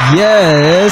Yes,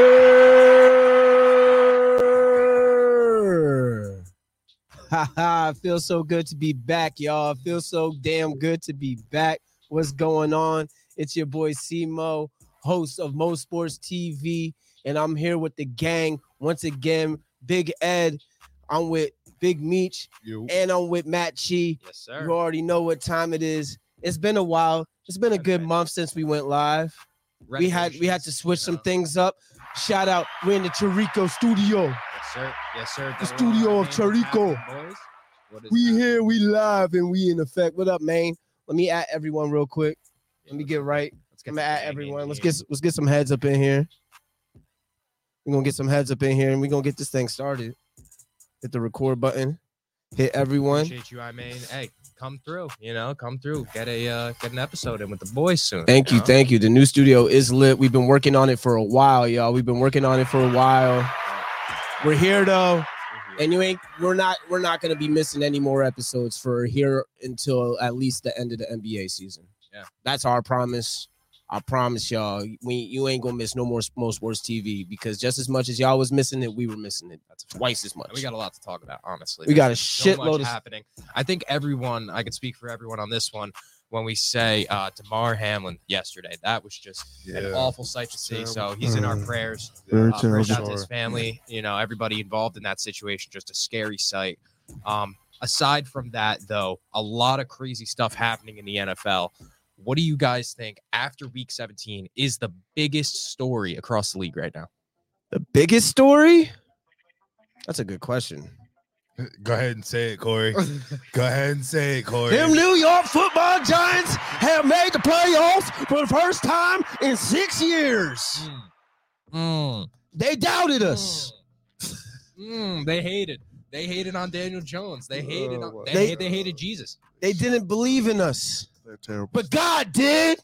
sir. Haha, feels so good to be back, y'all. Feels so damn good to be back. What's going on? It's your boy C-Mo, host of Mo Sports TV, and I'm here with the gang once again. Big Ed, I'm with Big Meech, and I'm with Matt Chi. Yes, sir. You already know what time it is. It's been a while. It's been a good month since we went live. We had to switch some things up. Shout out, we're in the Chirico studio. Yes, sir. Yes, sir. The studio of Chirico. We here, we live, and we in effect. What up, man? Let me add everyone real quick. Let me get right. Let me add everyone. Let's get some heads up in here. We're gonna get some heads up in here, and we're gonna get this thing started. Hit the record button. Hit everyone. Appreciate you, I mean. Hey, come through. Come through. Get an episode in with the boys soon. Thank you. The new studio is lit. We've been working on it for a while, y'all. We're here though, and we're not gonna be missing any more episodes for here until at least the end of the NBA season. Yeah, that's our promise. I promise y'all, you ain't gonna miss no more Mo Sports TV, because just as much as y'all was missing it, we were missing it. That's twice as much. And we got a lot to talk about, honestly. We got a shitload of happening. I think I can speak for everyone on this one when we say Damar Hamlin yesterday. That was just an awful sight to see. So he's in our prayers. Prayers out to his family. Everybody involved in that situation. Just a scary sight. Aside from that, though, a lot of crazy stuff happening in the NFL. What do you guys think after week 17 is the biggest story across the league right now? The biggest story? That's a good question. Go ahead and say it, Corey. Them New York Football Giants have made the playoffs for the first time in 6 years. They doubted us. They hated. They hated on Daniel Jones. They hated Jesus. They didn't believe in us. They're terrible. But God did.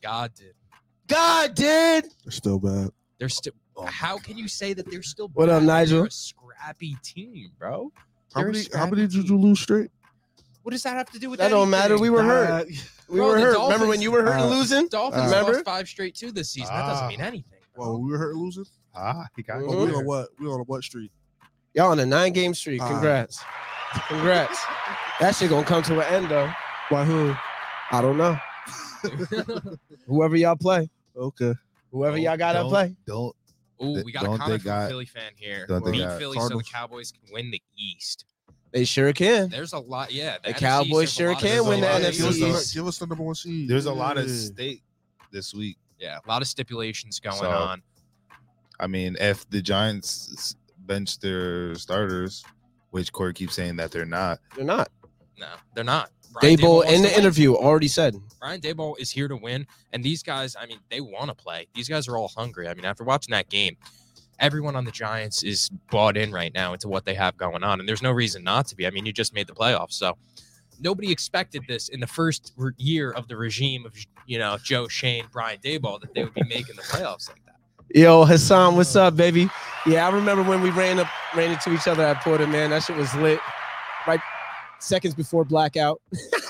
They're still bad. They're still. How can you say that they're still? What up, Nigel? They're a scrappy team, bro. How many did you lose straight? What does that have to do with that? Don't matter. We were hurt. We were hurt. Remember when you were hurt and losing? Dolphins lost 5 straight too this season. That doesn't mean anything. Bro. Well, we were hurt and losing. He got. Well, we on what? We on a what streak? Y'all on a 9-game streak. Congrats. That shit gonna come to an end though. By who? I don't know. Whoever y'all play. Okay. Whoever y'all gotta play. Don't. Ooh, we got a comment from a Philly fan here. Beat Philly so the Cowboys can win the East. They sure can. There's a lot. Yeah, the Cowboys sure can win the NFC East. Give us the number 1 seed. There's a lot at stake this week. Yeah, a lot of stipulations going on. I mean, if the Giants bench their starters, which Corey keeps saying that they're not. No, they're not. Daboll in the interview already said Brian Daboll is here to win, and these guys, I mean, they want to play. These guys are all hungry. I mean, after watching that game, everyone on the Giants is bought in right now into what they have going on, and there's no reason not to be. I mean, you just made the playoffs, so nobody expected this in the first year of the regime of Joe Shane, Brian Daboll, that they would be making the playoffs like that. Yo, Hassan, what's up, baby? Yeah, I remember when we ran into each other at Porter, man. That shit was lit. Right. Seconds before blackout.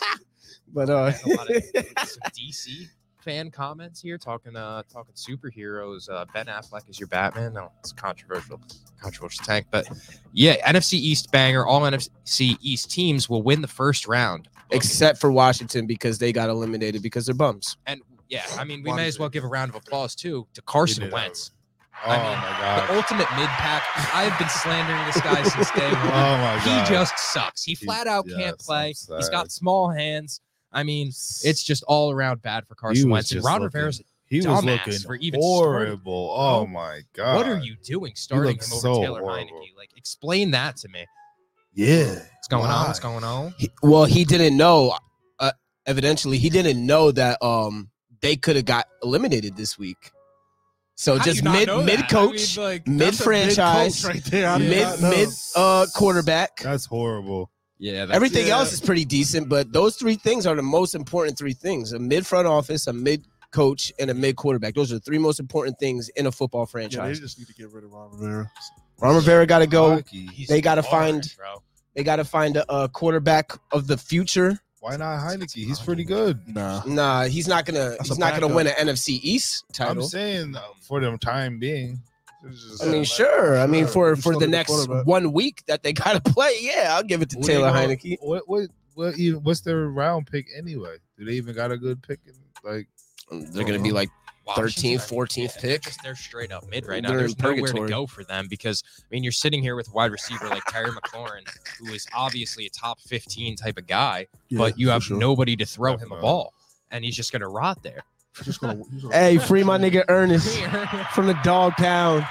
But a lot of some DC fan comments here talking superheroes. Ben Affleck is your Batman. No, it's controversial tank. But yeah, NFC East banger. All NFC East teams will win the first round. Except for Washington, because they got eliminated because they're bums. And yeah, I mean, we may as well give a round of applause too to Carson Wentz. Oh, my God. The ultimate mid-pack. I've been slandering this guy since day one. Oh, my God. He just sucks. He flat out can't play. He's got small hands. I mean, it's just all around bad for Carson Wentz. And Ron Rivera's he was looking horrible. Oh, my God. What are you doing starting him over Taylor Heineke? Like, explain that to me. Yeah. What's going on? What's going on? He didn't know. Evidently, he didn't know that they could have got eliminated this week. So just mid coach, mid franchise, right there. mid quarterback. That's horrible. Yeah. Everything else is pretty decent, but those 3 things are the most important 3 things: a mid front office, a mid coach, and a mid quarterback. Those are the 3 most important things in a football franchise. Yeah, they just need to get rid of Ron Rivera. Ron Rivera got to go. They got to find a quarterback of the future. Why not Heineke? He's pretty good. Nah, he's not gonna win an NFC East title. I'm saying for the time being. I mean, sure. I mean, for the next 1 week that they gotta play, yeah, I'll give it to Taylor Heineke. What's their round pick anyway? Do they even got a good pick? They're gonna be like 13th, 14th pick. They're straight up mid right now. There's nowhere to go for them because I mean you're sitting here with a wide receiver like Terry McLaurin, who is obviously a top 15 type of guy, but you have nobody to throw him a ball, and he's just gonna rot there. Hey, free my nigga Ernest from the dog pound.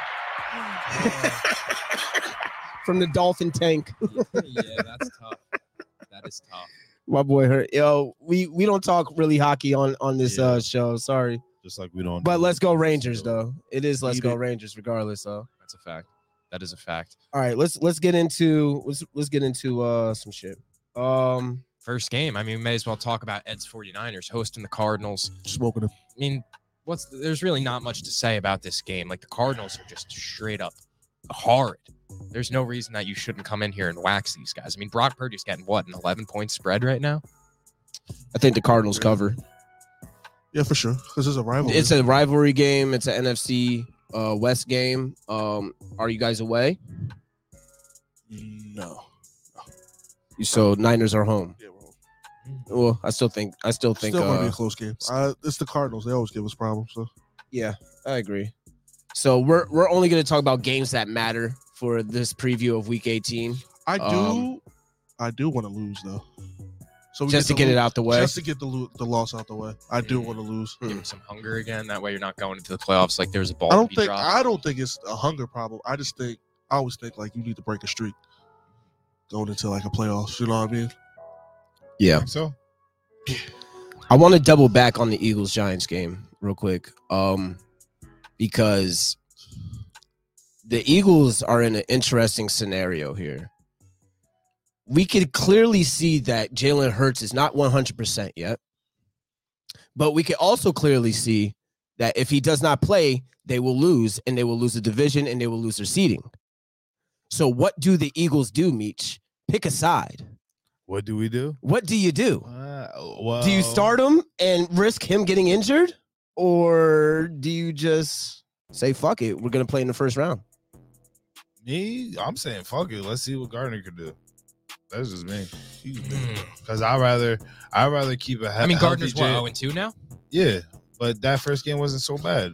From the dolphin tank. Yeah, that's tough. That is tough. My boy hurt. Yo, we don't talk really hockey on this show. Sorry. Just like we don't. But let's go Rangers though. It is let's go Rangers regardless. So that's a fact. That is a fact. All right, let's get into some shit. First game. I mean, we may as well talk about Ed's 49ers hosting the Cardinals. Smoking them. I mean, there's really not much to say about this game. Like the Cardinals are just straight up horrid. There's no reason that you shouldn't come in here and wax these guys. I mean, Brock Purdy's getting what, an 11-point spread right now? I think the Cardinals cover. Yeah, for sure. Because it's a rivalry. It's a rivalry game. It's an NFC West game. Are you guys away? No. So Niners are home. Yeah, we're home. Well, I still think Still gonna be a close game. It's the Cardinals. They always give us problems. So yeah, I agree. So we're only going to talk about games that matter for this preview of Week 18. I do want to lose though. So just to get it out the way. Just to get the loss out the way. I do want to lose. Give him some hunger again. That way you're not going into the playoffs like there's a ball. I don't think it's a hunger problem. I always think like you need to break a streak going into like a playoffs. You know what I mean? Yeah. So I want to double back on the Eagles-Giants game real quick. Because the Eagles are in an interesting scenario here. We could clearly see that Jalen Hurts is not 100% yet. But we could also clearly see that if he does not play, they will lose, and they will lose the division, and they will lose their seeding. So what do the Eagles do, Meech? Pick a side. what do we do? What do you do? Well, Do you start him and risk him getting injured? Or do you just say, fuck it, we're going to play in the first round? I'm saying fuck it. Let's see what Gardner could do. That's just me. Because I'd rather keep a. I mean, Gardner's what, 0-2 now? Yeah, but that first game wasn't so bad.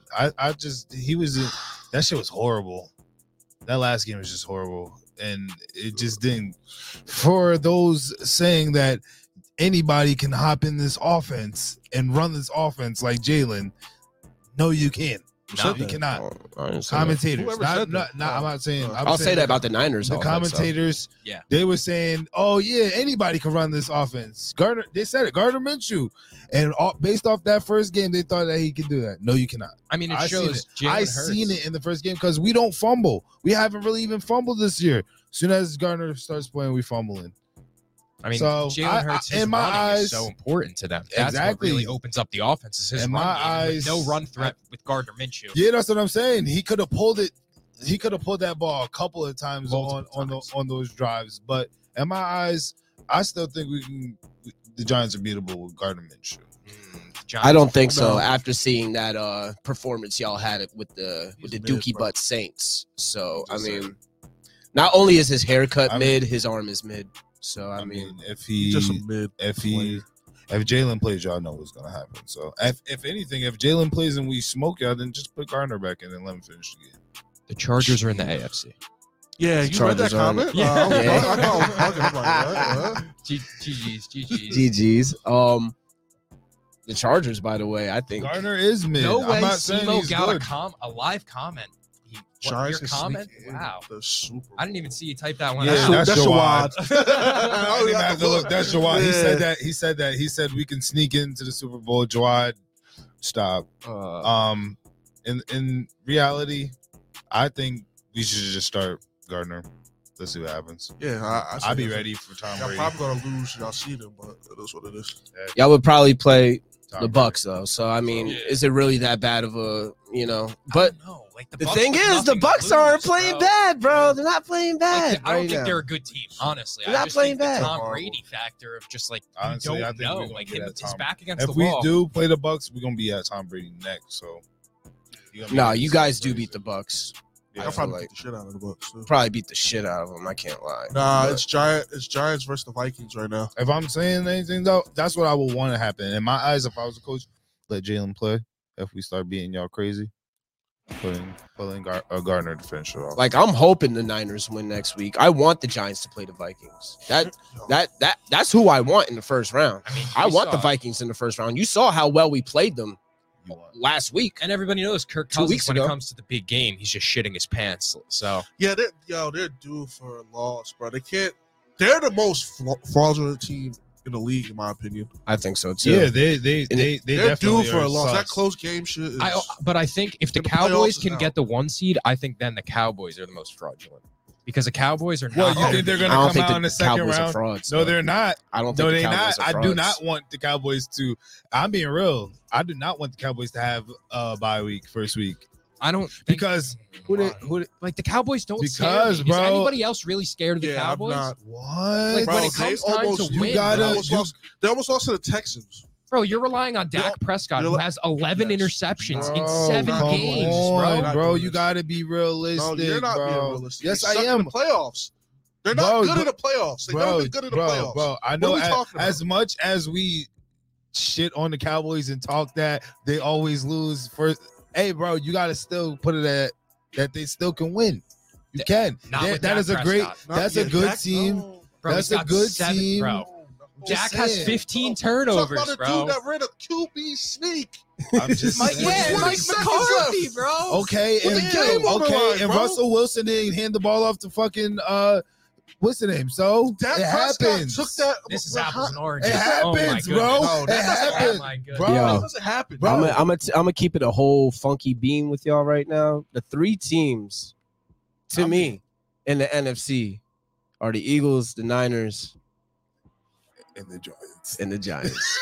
That shit was horrible. That last game was just horrible, and it just didn't. For those saying that anybody can hop in this offense and run this offense like Jalen, no, you can't. No, you cannot. Commentators. I'm not saying. I'll say that about the Niners. The commentators, yeah, they were saying, "Oh yeah, anybody can run this offense." Gardner, they said it. Gardner Minshew, and based off that first game, they thought that he could do that. No, you cannot. I mean, it shows. I seen it in the first game because we don't fumble. We haven't really even fumbled this year. As soon as Gardner starts playing, we fumbling. I mean, so Jalen Hurts, his running is so important to them. That's what really opens up the offense. Is his running. No run threat with Gardner Minshew. Yeah, that's what I'm saying. He could have pulled it. He could have pulled that ball a couple of times on those drives. But in my eyes, I still think the Giants are beatable with Gardner Minshew. I don't think so. After seeing that performance y'all had it with the Dookie Butt Saints. So I mean, not only is his haircut mid, his arm is mid. So I mean, if Jalen plays, y'all know what's gonna happen. So if anything, if Jalen plays and we smoke y'all, then just put Gardner back in and let him finish the game. The Chargers are in the AFC. Yeah, you read that comment? Yeah. I'm like, what? GG's. The Chargers, by the way, I think Gardner is mid. No way. I'm not saying Simo he's got good. a live comment. Your comment? Wow. I didn't even see you type that one out. That's Jawad. I don't even have to look. That's Jawad. Yeah. He said we can sneak into the Super Bowl. Jawad, stop. In reality, I think we should just start Gardner. Let's see what happens. Yeah, I'll be ready for Tom Brady. Y'all probably gonna lose. Y'all see them, but it is what it is. Y'all would probably play the Bucks though. So I mean, is it really that bad of a But Like The Bucks thing with is, the nothing to Bucks lose, aren't playing bro. bad, bro. They're not playing bad. I don't right think now. they're a good team, honestly. They're I not just playing think the bad. Tom Brady factor of just like Honestly, you I don't think know. we're gonna Like get him, at his Tom. back against If the we wall. do play the Bucks, we're gonna be at Tom Brady next. So No, you guys do beat the Bucks. Yeah, I'll I feel probably like beat the shit out of the Bucks. Too. probably beat the shit out of them. I can't lie. Nah, But it's Giants versus the Vikings right now. If I'm saying anything though, that's what I would want to happen. In my eyes, if I was a coach, let Jalen play. If we start beating y'all crazy, pulling Gardner to finish it off. like I'm hoping the Niners win next week. I want the Giants to play the Vikings. That's who I want in the first round. I mean, I we want the saw- Vikings in the first round. You saw how well we played them last week. And everybody knows Kirk 2 Cousins weeks when ago. it comes to the big game, he's just shitting his pants. So Yeah, they're due for a loss, bro. They can't. They're the most fraudulent team in the league, in my opinion. I think so too. Yeah, they They're definitely due for are a loss. That sus. close game shit. Is, but I think if the The playoffs Cowboys is can out. get the 1 seed, I think then the Cowboys are the most fraudulent because the Cowboys are Well, not. you think they're I gonna don't come think out in the second Cowboys are round? frauds. No, though. they're not. I don't No, think they're the not. Cowboys are I do frauds. not want the Cowboys to. I'm being real. I do not want the Cowboys to have a bye week first week I don't think, because like the Cowboys don't scare Because, me. Is bro- anybody else really scared of the Yeah, I'm Cowboys? not. what? Like, Bro, when it they comes time almost- to you win, gotta- They almost lost to the Texans. bro, you're relying on Dak Prescott, who you're- has 11 Yes. interceptions in Bro, 7 come games, on, bro. bro. You got to be realistic, No, you're not being bro. realistic. Yes, They I suck in am. the playoffs. They're not Bro, good in the playoffs. They've never been good in the playoffs. Bro, I What know are we talking about? as much as we shit on the Cowboys and talk that they always lose first. Hey, bro, you got to still put it at that they still can win. You can. Not That- with that Dak is a great. Prescott. That's a good team. Bro, That's he's a got good 7, team. bro. Just Dak has saying. 15 Talk about turnovers, a bro. dude that ran a QB sneak. I'm just Mike, saying. yeah, 20 Mike seconds McCarthy, left. bro. Okay, With and the game on the line, and bro. Russell Wilson didn't hand the ball off to fucking what's the name? So Dak it Prescott happens. took that. This is apples and oranges. It Oh my happens, goodness. bro. No, It that doesn't happens, Oh my goodness. bro. That Yo. doesn't happen. Bro. I'm gonna keep it a whole funky beam with y'all right now. The 3 teams, to me, in the NFC, are the Eagles, the Niners, And the Giants. and the Giants.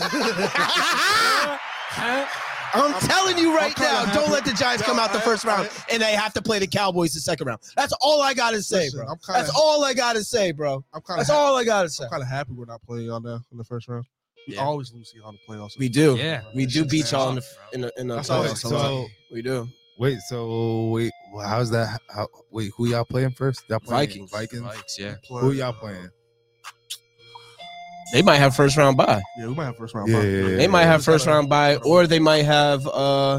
I'm telling you right I'm kinda now, happy. don't let the Giants come out the first round and they have to play the Cowboys the second round. That's all I gotta say, Listen, bro. I'm kinda- That's all I gotta say, bro. I'm kind That's of. all I gotta say. I'm kind of happy we're not playing y'all now in the first round. We Yeah. always lose y'all in the playoffs. We do. Yeah. We do Shit's beat y'all in the tough, in the That's all playoffs. it a lot. so- We do. Wait, well, how's that? Wait, who y'all playing first? Y'all playing Vikings. Vikings. Vikes, yeah. Who y'all playing? They might have first round bye. Yeah, we might have first round. Yeah, bye. yeah, yeah. They might have we first gotta- round bye, or they might have the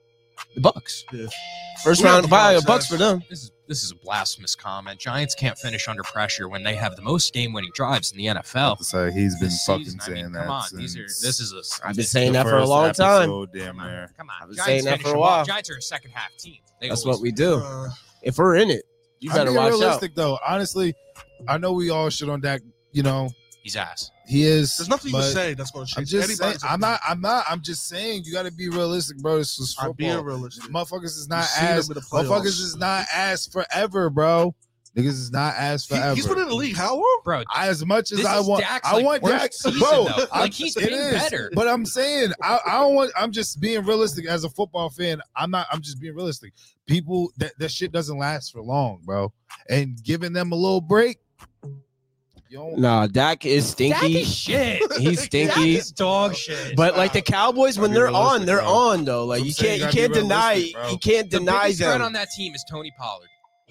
Bucks. Yeah. First We have round the bye, a Bucks, Bucks yes. for them. This is a blasphemous comment. Giants can't finish under pressure when they have the most game-winning drives in the NFL. So he's been This fucking season. I saying mean, that. come on, since this is a. I've been this- saying the that for a first long time. episode, Damn Come near. on, come on. I've been Giants saying that finish for a them while. off. Giants are a second half team. They That's always what we do. Uh, If we're in it, you I'm better being watch out. realistic though. Honestly, I know we all shit on Dak. You know, He's ass. he is. there's nothing you but can say that's going to I'm change. just saying. Anybody's I'm not. I'm just saying. You got to be realistic, bro. This is I'm being football. realistic. Motherfuckers is not You see them ass. in the playoffs. Motherfuckers is not ass forever, bro. Niggas is not ass forever. He's been in the league how long? Bro, As much as this I is want, Dak's, I like, want worst Dak, season, bro. though. Like, he's it been is. better. But I'm saying, I don't want. I'm just being realistic as a football fan. I'm not. I'm just being realistic. People, that shit doesn't last for long, bro. And giving them a little break, you don't. Nah, Dak is Dak stinky. is shit. He's Dak stinky. is dog shit. But like the Cowboys, when Gotta be they're on, realistic, they're bro. on though. Like I'm you saying, can't gotta be deny realistic, bro. you can't the deny biggest threat them. on that team is Tony Pollard.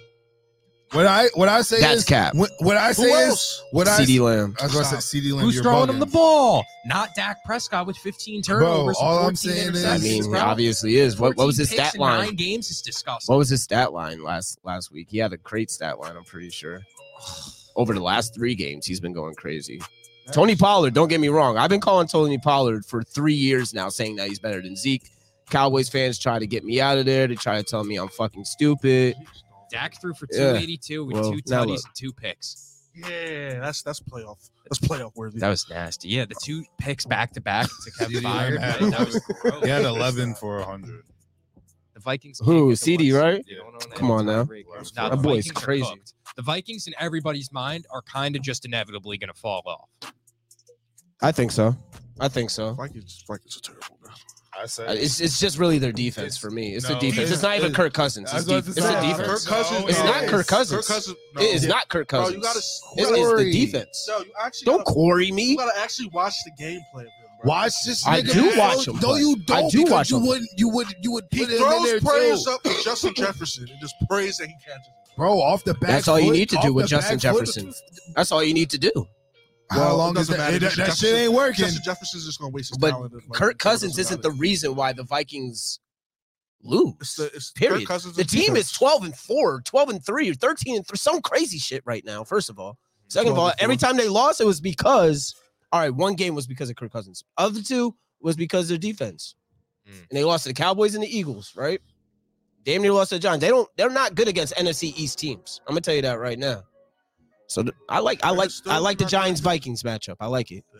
What I say That's is cap. What I say Who is else? what I. CD Lamb. I was gonna say Stop. CD Lamb. Who's you're throwing bugging. him the ball? Not Dak Prescott with 15 turnovers. all and I'm 14 saying is- I interceptions, mean, bro. obviously is. What was 14 his picks stat in line? 9 games is disgusting. What was his stat line last week? He had a great stat line, I'm pretty sure. Over the last 3 games, he's been going crazy. Tony Pollard, don't get me wrong. I've been calling Tony Pollard for 3 years now, saying that he's better than Zeke. Cowboys fans try to get me out of there. They try to tell me I'm fucking stupid. Dak threw for Yeah. 282 with Well, 2 now tutties look. and 2 picks. Yeah, that's playoff. That's playoff worthy. That was nasty. Yeah, the 2 picks back to back to Kevin CD Byard. had- man, that was gross. He had 11 for 100. The Vikings. Who? can't get the CD, 1 seed. right? They don't own Come on now. tiebreakers. That the boy is Vikings are crazy. cooked. The Vikings, in everybody's mind, are kind of just inevitably going to fall off. I think so. I think so. Vikings are terrible, man. I said It's just really their defense for me. It's the defense. It's not even Kirk Cousins. It's the defense. Kirk Cousins. It's not Kirk Cousins. It is not Kirk Cousins. It is the defense. No, you actually Don't quarry me. You gotta actually watch the gameplay of him, bro. Watch this. I nigga, do man. watch him. No, you don't. I do watch you him. You would He put him in there throws prayers too, up to Justin Jefferson and just prays that he catches it. bro. Off the back. That's all you foot, need to off do with the Justin back foot. Jefferson. That's all you need to do. How Well, long it is doesn't that? matter. That shit ain't working. Justin Jefferson's just gonna waste his But talent. Kirk Cousins isn't the reason why the Vikings lose. It's Period. Kirk Cousins' The team is defense. 12-4, 12-3, or 13-3, some crazy shit right now. First of all, second of all, 12-4. every time they lost, it was because one game was because of Kirk Cousins. Other two was because of their defense, and they lost to the Cowboys and the Eagles. Right? Damn near lost to the Giants. They're not good against NFC East teams. I'm gonna tell you that right now. So I like the Giants Vikings matchup. I like it.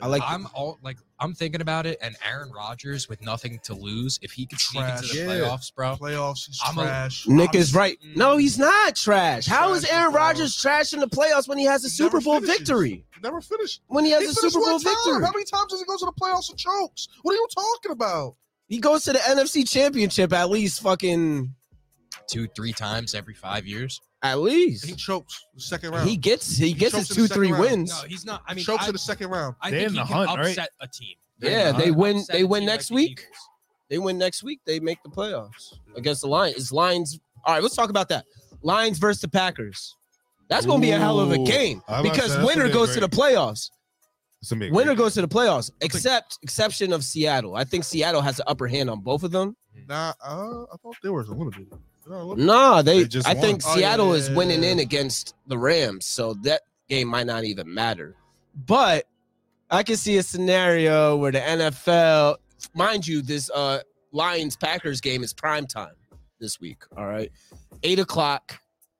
I'm thinking about it, and Aaron Rodgers with nothing to lose, if he could sneak into the Trash. playoffs, bro. Playoffs, he's I'm a- trash. Nick is right. No, he's not trash. He's How is trash Aaron in the Rodgers trash in the playoffs when he has a He Super never Bowl finishes. victory? He never finished. When he has He a finished Super Bowl one time. victory, How many times does he go to the playoffs and chokes? What are you talking about? he goes to the NFC Championship at least fucking 2-3 times every 5 years. at least. He chokes the second round. He gets his chokes in the 2-3 second round. wins. No, he's not. I He mean, chokes in the second round. I They're think in he the can hunt, right? upset a team. Yeah, they win. Upset They a win team next like the week. Eagles. They win next week. They make the playoffs against the Lions. It's Lions. All right, let's talk about that. Lions versus the Packers. That's going to be a hell of a Ooh. game I was about to because say, that's winner gonna be goes to the great. playoffs. It's gonna be a Winner great goes to the playoffs, exception of Seattle. I think Seattle has the upper hand on both of them. Nah, I thought they were eliminated. No, They just I won. think Oh, Seattle yeah, is yeah, winning yeah. in against the Rams, so that game might not even matter. But I can see a scenario where the NFL, mind you, this Lions Packers game is prime time this week. All right, 8:00.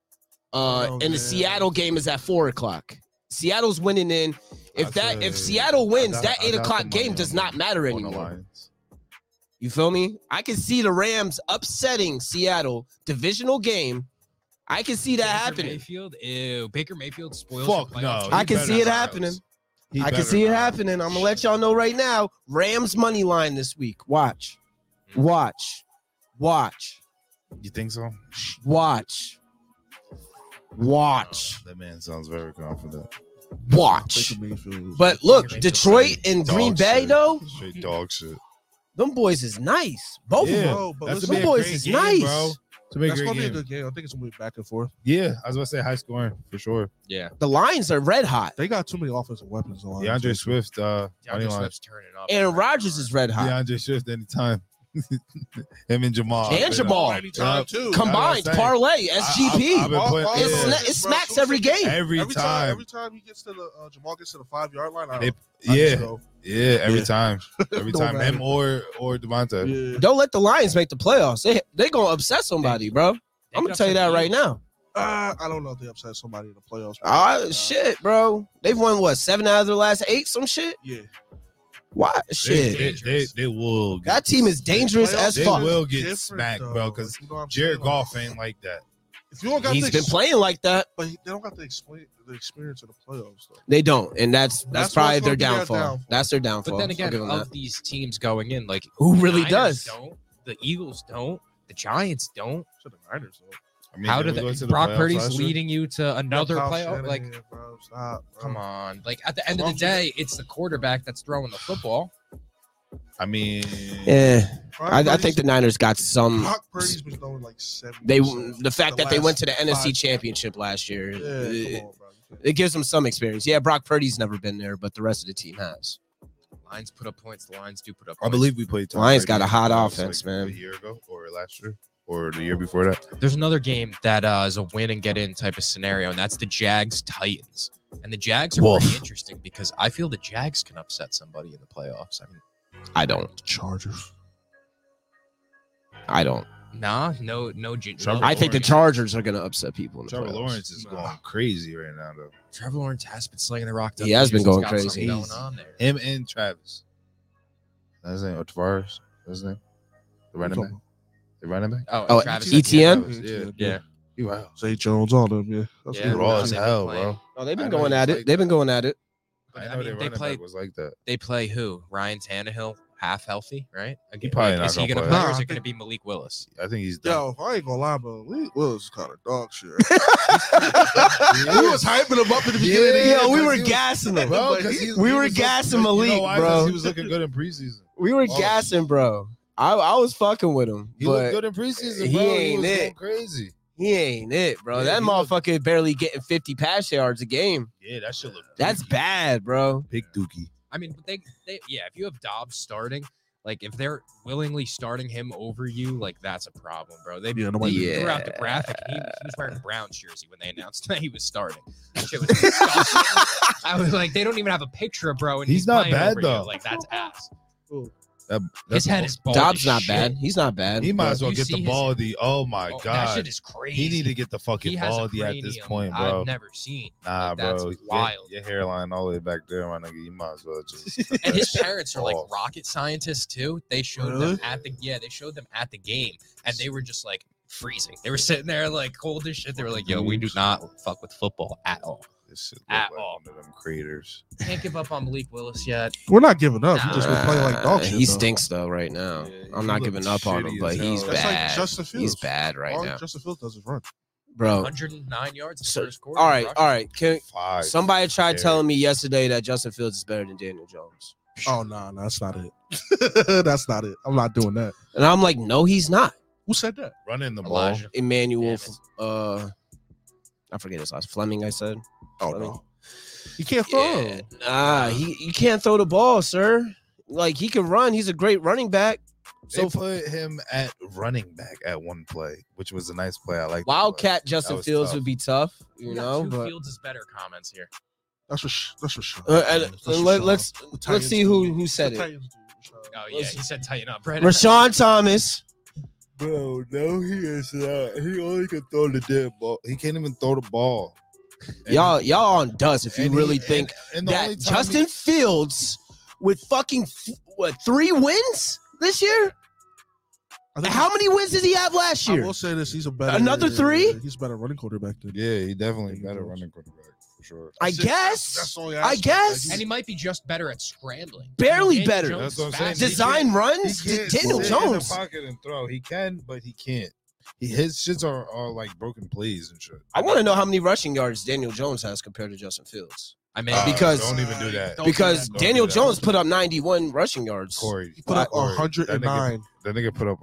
And the man. Seattle game is at 4:00. Seattle's winning in. If I'd say- Seattle wins, I that got 8:00 the game money does on not matter the anymore. Lions. You feel me? I can see the Rams upsetting Seattle divisional game. I can see that Baker happening. Mayfield, ew. Baker Mayfield spoils Fuck your playoff no. chances. I can better see it not. happening. He I can better see it not. happening. I'm gonna let y'all know right now. Rams money line this week. Watch. Watch. You think so? Watch. That man sounds very confident. Watch. Baker Mayfield. But look, Baker Mayfield's Detroit and Dog Green Bay shit. though, Straight dog shit. them boys is nice. Both of Yeah. them. Bro, but That's listen, gonna be a boys great is game, nice. bro. It's gonna be a that's great gonna be a game. good game. I think it's gonna be back and forth. Yeah, I was gonna say high scoring for sure. Yeah. The Lions are red hot. They got too many offensive weapons. On DeAndre Swift, money DeAndre line. Swift's turning up. Aaron Rodgers is red hot. DeAndre Swift anytime. Him and Jamal. And Jamal. Anytime too. Combined saying. parlay SGP. I've been putting- All- It all- yeah. it smacks every game. Every time. Every time he gets to the Jamal gets to the 5-yard line. They- I Yeah, just go, yeah, every Yeah. time. Every Don't time. matter. Him or Devontae. yeah. Don't let the Lions make the playoffs. They gonna upset somebody, bro. I'm gonna tell you that right now. I don't know if they upset somebody in the playoffs. Shit, bro. They've won what 7 out of their last 8, some shit. Yeah. Why? Shit. They will. Get, That team is dangerous as they fuck. will get Different, smacked, though. bro. Because You know what I'm Jared saying? Goff ain't like that. If you don't got He's the been playing like that. but they don't got the experience of the playoffs though. They don't, and that's That's probably what's their gonna be their downfall. downfall. That's their downfall. But then I'll again, give them of that. these teams going in, like Who really Niners does? Don't, the Eagles don't. The Giants don't. To the Niners though. I mean, How did did we go to the the Brock playoffs Purdy's last year? leading you to another Kyle playoff? Like, Shanahan, bro, stop, bro. come on. Like at the end of the day, it's the quarterback that's throwing the football. I mean, Yeah, Brock I Purdy's- think the Niners got some. Brock Purdy's been throwing like 7. The fact that they went to the NFC five- Championship last year, Yeah, it, come on, bro. You can't- it gives them some experience. Yeah, Brock Purdy's never been there, but the rest of the team has. Lions put up points. The Lions do put up I points. believe we played. Tom Lions Brady got a in the hot playoffs, offense, like, man. A year ago, or last year, or the year before that. There's another game that is a win and get in type of scenario, and that's the Jags Titans. And the Jags are Wolf. pretty interesting because I feel the Jags can upset somebody in the playoffs. I mean, I don't. Chargers. I don't. no. Trevor I think the Lawrence. Chargers are going to upset people in the Trevor playoffs. Lawrence is Nah. going crazy right now, though. Trevor Lawrence has been slinging the rock. He has been He's going got crazy. something going on there. Him and Travis. That's his name. Or Tavares. That's his name. The running back. The running back. Oh, Travis ETN? Travis, Yeah. You wow. Zay Jones, all them, yeah. That's Yeah, good. Raw as they've been hell, playing. bro. Oh, they've I been know going he at was it. like They've been that. going at it. I I know mean, their they running play. back was like that. They play who? Ryan Tannehill. half healthy, right? He probably not is he gonna going to play. play, or Nah, is I it going to be Malik Willis? I think he's done. Yo, I ain't gonna lie, bro. Malik Willis is kind of dog shit. We was hyping him up at the beginning of the year. Yo, we because were he was- gassing him. Bro, But 'cause he- he- we he were was gassing you know Malik, why? bro. 'Cause he was looking good in preseason. We were Oh. gassing, bro. I was fucking with him, He looked but good in preseason, he bro. ain't was it. going crazy. he ain't it, bro. Yeah, that he looked- motherfucker barely getting 50 pass yards a game. Yeah, that shit looked. That's bad, bro. Big dookie. I mean, they yeah, if you have Dobbs starting, like if they're willingly starting him over you, like that's a problem, bro. They nobody. Yeah. threw out the graphic. He was wearing a Browns jersey when they announced that he was starting. That shit was disgusting. I was like, they don't even have a picture of bro. And He's not playing bad, over you. though. Like that's ass. That, His head is bald. Dobbs as not shit. bad. He's not bad. He might as well You get see the his- baldy. Oh my Oh, that god, shit is crazy. he need to get the fucking He has a baldy at this cranium point, bro. I've never seen. Nah, Like, that's bro, wild. Your hairline all the way back there, my nigga. You might as well just. And his parents are like off. rocket scientists too. They showed Really? them at the they showed them at the game, and they were just like freezing. They were sitting there like cold as shit. They were like, "Yo, we do not fuck with football at all. This shit look At like all. one of them craters. Can't give up on Malik Willis yet." We're not giving up. He just been playing like dog shit. He though. stinks though right now. Yeah, I'm he not looked giving up on him, shitty but as hell. he's That's like bad. Justin Fields. He's bad right All now, Justin Fields does is run. bro. 109 yards in the So- first quarter. All right, rushing. all right. Can Five. somebody tried Yeah. telling me yesterday that Justin Fields is better than Daniel Jones? Oh no, that's not it. That's not it. I'm not doing that. And I'm like, no, he's not. Who said that? running the ball. Elijah. Emmanuel, Damn I forget his last Fleming. I said. Oh Fleming. no, he can't throw. Yeah, nah, you can't throw the ball, sir. Like he can run. He's a great running back. They So put him at running back at one play, which was a nice play. I like Wildcat Justin was Fields tough. would be tough, We you got know. two But Fields is better comments here. That's for sure. let's see who said it. Oh yeah, he said tighten up, right? Rashawn Thomas. Bro, no, he is not. He only can throw the dead ball. He can't even throw the ball. And- Y'all on dust if you and really he- think and the only that time Justin Fields with fucking 3 wins this year? How many wins did he have last I year? will say this: he's a better. Another 3? He's a better running quarterback than. Yeah, he definitely better running quarterback for sure. I That's it. guess. That's the only I aspect. guess. And he might be just better at scrambling. Barely Daniel better. Jones That's what I'm is saying. fast. Design runs. He can't Daniel sit in the Jones. pocket and throw. He can, but he can't. His shits are like broken plays and shit. I want to know how many rushing yards Daniel Jones has compared to Justin Fields. I mean, Because- don't even do that. Don't do Because Don't Daniel do that. Jones put up 91 rushing yards. Corey, He put up Corey, 109. That nigga put up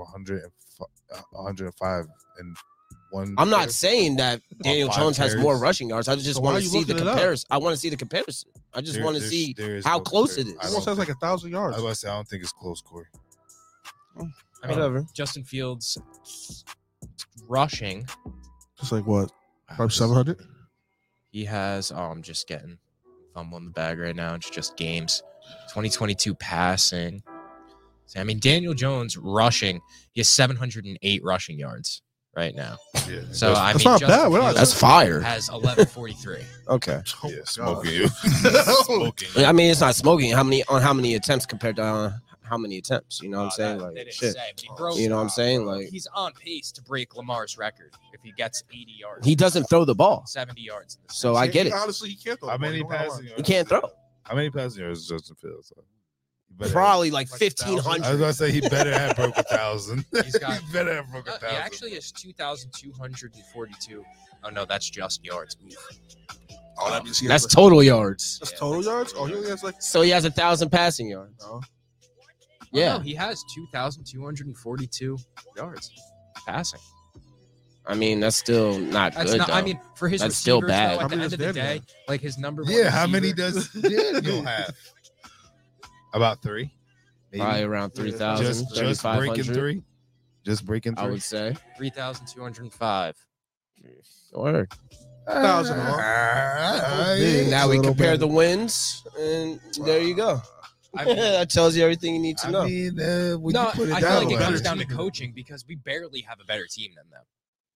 105 in one. I'm not saying that Daniel 5 Jones has more carries. rushing yards. I just So why want are to you see the looking it up? comparison. I want to see the comparison. I just want to see how close it is. He almost has like 1,000 I yards. was about to say I don't think it's close, Corey. I mean, Whatever. Justin Fields rushing. It's like what? Probably 700. He has. Oh, I'm just getting fumbling the bag right now. It's just games. 2022 passing. I mean, Daniel Jones rushing. He has 708 rushing yards right now. Yeah. So I That's mean, not Justin bad. We're not- Fields That's fire. has 1143. Okay. Oh, yeah, my smoking God. you. Smoking. I mean, it's not smoking. How many attempts compared to how many attempts? You know what I'm saying? They Like didn't shit. say, but he broke. You know what I'm saying? Like He's on pace to break Lamar's record if he gets 80 yards. he doesn't throw the ball, 70 yards. In the so I get it. Honestly, he can't throw. How the ball. many You don't have passing one. yards? He can't throw. How many passing yards does Justin Fields? You better Probably like Like 1,500. I was gonna say he better have broke 1,000. He's got- he better have broke He 1,000. actually has 2,242. Oh no, that's just yards. Oh, that means he has That's like- total yards. That's total yards. Oh, he only has like. So he has 1,000 passing yards. No. Yeah. No, he has 2,242 yards passing. I mean, that's still not That's good. not. though. I mean, for his That's still receivers, bad. though, How at the many end does of the Daniel day, like his number one. Yeah, how many receiver- does Daniel have? About 3. Maybe. probably around 3,000, Just breaking 3,500. 3. Just breaking 3. I would say. 3,205. Word. 1,000 Now we Little compare bit. the wins, and there you go. I mean, That tells you everything you need to know. I mean, when no, you put it I down, feel like it better comes down to team. coaching because we barely have a better team than them.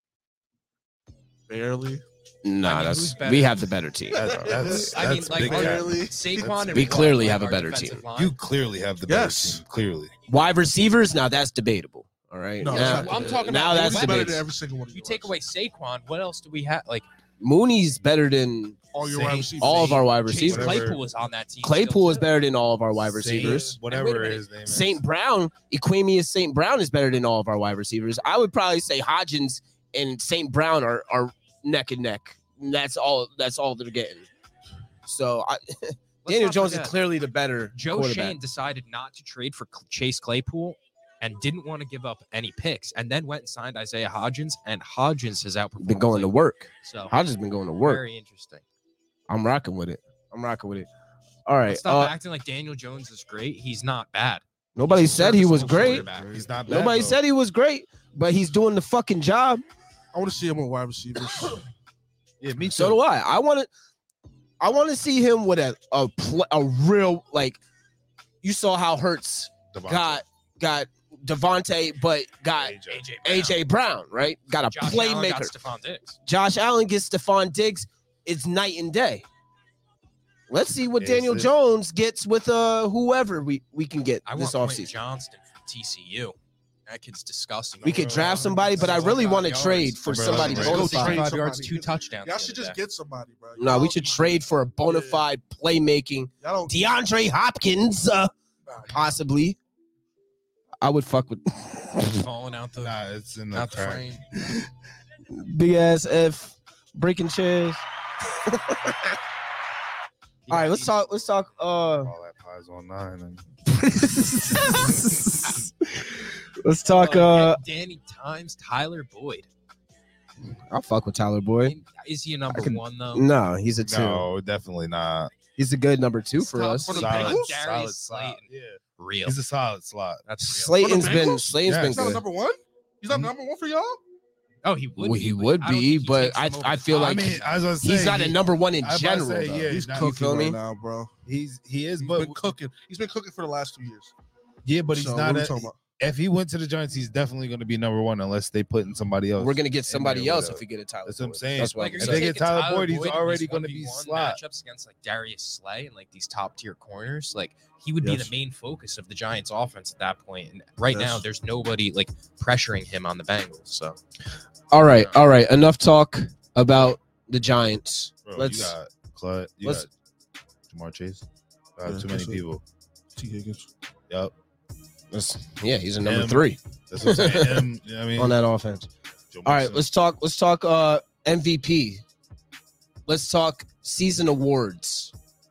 Barely. Nah, I mean, that's who's better? we have the better team. that's I mean, that's like big our- cap. Barely. Saquon and We clearly like, have a our better defensive team. line. You clearly have the Yes. better team. Clearly. Wide receivers, now that's debatable. All right. No, now, it's not I'm talking now about that's He's the better debatable. than every single one of You yours. take away Saquon, what else do we have? Like Mooney's better than All your wide receivers. All of our wide Chase receivers. Claypool was on that team. Claypool is still, better than all of our wide receivers. Whatever his name is. St. Brown, Equemius St. Brown is better than all of our wide receivers. I would probably say Hodgins and St. Brown are neck and neck. That's all they're getting. So Daniel Jones is clearly the better Joe quarterback. Shane decided not to trade for Chase Claypool and didn't want to give up any picks, and then went and signed Isaiah Hodgins, and Hodgins has outperformed. Been going to work. So Hodgins been going to work. very interesting. I'm rocking with it. All right. Stop acting like Daniel Jones is great. He's not bad. Nobody He's a said he was serviceable great. quarterback. He's not bad. Nobody though. said he was great, but he's doing the fucking job. I want to see him with wide receivers. Yeah, me too. So do I. I want to see him with a real, like, you saw how Hurts got Devontae, but got AJ Brown, right? Got a Josh Allen got playmaker. Stephon Diggs. Josh Allen gets Stephon Diggs. It's night and day. Let's see what Yeah, Daniel Jones gets with whoever we can get I this want Quentin offseason. Johnston from TCU. That kid's disgusting. We could draft somebody, but I really want to trade for Bro, somebody bro. bona Go fide. trade 25 yards, somebody. 2 touchdowns. Y'all the should other just day. get somebody, bro. No, we should trade for a bona fide playmaking Y'all don't DeAndre Hopkins, possibly. I would fuck with falling out the Nah, it's in the out the crack. frame. big ass F breaking chairs. All right, let's talk. All that pies on 9. And Let's talk. Danny Times, Tyler Boyd. I'll fuck with Tyler Boyd. Is he a number can- one though? No, he's a 2. no, definitely not. He's a good number 2 for Stop us. for the Solid, Bengals? solid Darius slot. Slayton. Yeah, Real. he's a solid slot. That's real. Slayton's For the been Bengals? Slayton's Yeah, been He's not good. number one. He's not number one for y'all. Oh, he would. Well, be, he but would I don't be, think he but takes him over I the feel top. like I mean, I was gonna say he's not a number 1 in I was about to general. say, though. yeah, He's not- cooking feel me? right now, bro. he is, He's but been cooking. He's been cooking for the last 2 years. yeah, but he's So, not. what are we talking about? If he went to the Giants, he's definitely going to be number 1 unless they put in somebody else. We're gonna get somebody there, else whatever. if we get a Tyler. That's what I'm Boyd. saying. That's what Like, I'm are If you they saying. get taking Tyler Boyd, he's in already these gonna be 1v1 slot. matchups against like Darius Slay and like these top tier corners. Like he would be Yes. the main focus of the Giants' offense at that point. And right now, Yes. there's nobody like pressuring him on the Bengals. So All right. Enough talk about the Giants. Bro, Let's. you got Clyde, you let's- got Jamar Chase. Yeah, Too many that's it. people. T. Higgins. Yep, Yeah, he's a number Him. 3 that's what I'm saying. Him, you know what I mean, on that offense. Joe All right, Mixon. let's talk MVP. Let's talk season awards.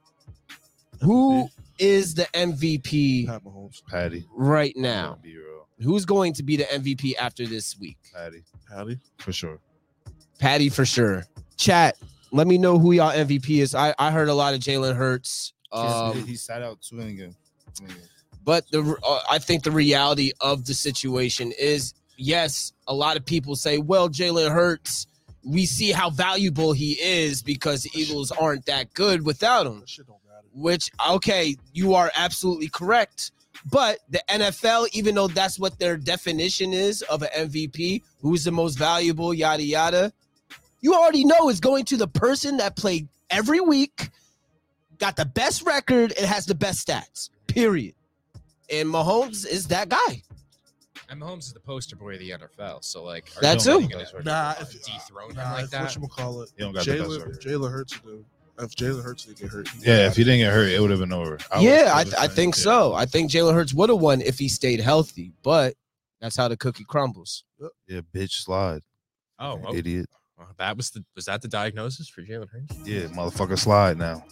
Who is the MVP Pat Mahomes. Patty. right now? Be real. Who's going to be the MVP after this week? Patty Patty. for sure. Patty for sure. Chat, let me know who y'all MVP is. I heard a lot of Jalen Hurts. He sat out swinging. But I think the reality of the situation is, yes, a lot of people say, well, Jalen Hurts, we see how valuable he is because the Eagles aren't that good without him. That shit don't matter. Which, okay, you are absolutely correct. But the NFL, even though that's what their definition is of an MVP, who's the most valuable, yada, yada, you already know it's going to the person that played every week, got the best record, and has the best stats, period. And Mahomes is that guy. and Mahomes is the poster boy of the NFL. So like, are That you too. really gonna Nah, dethrone him Nah, like if that? whatchamacallit, He don't got the best Jalen, record. if Jalen Hurts, if Jalen Hurts didn't get hurt, Yeah, if he didn't get hurt, it would have been over. I think so. I think Jalen Hurts would have won if he stayed healthy, but that's how the cookie crumbles. Yeah, bitch, slide. Oh, well, Idiot. that was that the diagnosis for Jalen Hurts? Yeah, motherfucker, slide now.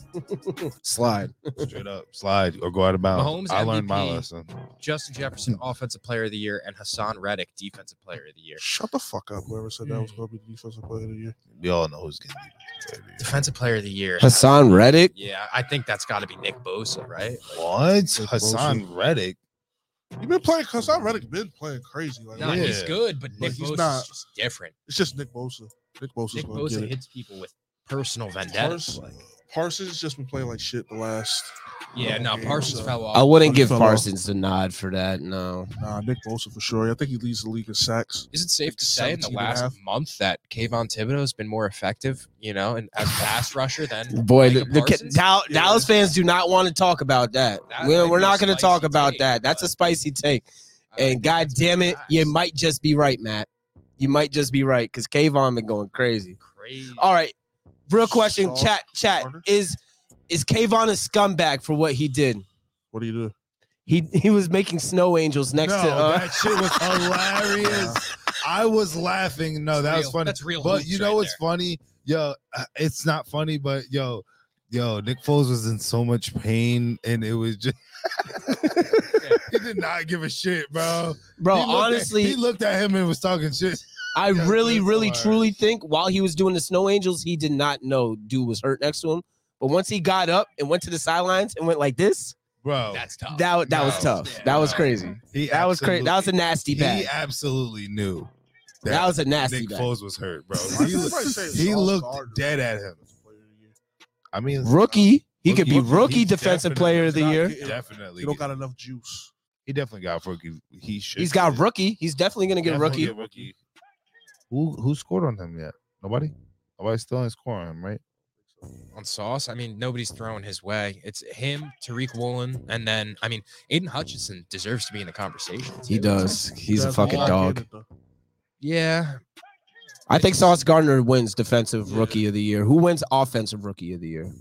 Slide. Straight up, slide or go out of bounds. Mahomes I learned my MVP. lesson. Justin Jefferson, Offensive Player of the Year, and Hassan Reddick, Defensive Player of the Year. Shut the fuck up. Whoever said that was going to be the defensive player of the year. We all know who's gonna be. Defensive Player of the Year. Hassan Reddick. Yeah, I think that's got to be Nick Bosa, right? What? Hassan Reddick. He been playing because I Reddick been playing crazy. Like, No, Yeah. he's good, but Nick he's Bosa not- is just different. it's just Nick Bosa. Nick Bosa's Nick going to Bosa get it. hits people with personal vendettas. Parsons just been playing like shit the last. Yeah, no, games, Parsons so- fell off. I wouldn't He give fell off. Parsons the nod for that. No. Nah, Nick Bosa for sure. I think he leads the league in sacks. Is it safe to say in the 17 and a last half. month that Kayvon Thibodeau has been more effective, and as pass rusher than Boy, Micah Parsons? Dallas fans do not want to talk about that. That We're might be not a going to talk spicy about take, that. That's a but- spicy take. I And think God that's damn it, facts. you might just be right, Matt. You might just be right because Kayvon been going crazy. Crazy. All right. Real question, Sauce chat. Gardner? Is Kayvon a scumbag for what he did? What do you do? He was making snow angels next to. that shit was hilarious. I was laughing. No, that was funny. That's real. But you know what's funny? Yo, it's not funny, but yo, Nick Foles was in so much pain, and it was just he did not give a shit, bro. Bro, He looked at him and was talking shit. I really, truly think while he was doing the snow angels, he did not know dude was hurt next to him. But once he got up and went to the sidelines and went like this, bro, that's tough. That was tough. Yeah, that was crazy. That was crazy. That was a nasty bag. He absolutely knew. That was a nasty Nick bag. Foles was hurt, bro. He He looked Gardner. dead at him. I mean, Rookie. He could be Rookie, rookie he defensive definitely player of the got- year. he- definitely. He don't got enough juice. He definitely got rookie. He should. He's got get- rookie. He's definitely gonna get definitely rookie. get rookie. Who scored on him yet? Nobody. Nobody still ain't scoring him, right? On Sauce, I mean, nobody's throwing his way. It's him, Tariq Woolen, and then I mean, Aiden Hutchinson deserves to be in the conversation. He too. does. He's a That's fucking all I dog. get it, though. Yeah, I think Sauce Gardner wins defensive rookie of the year. Who wins offensive rookie of the year?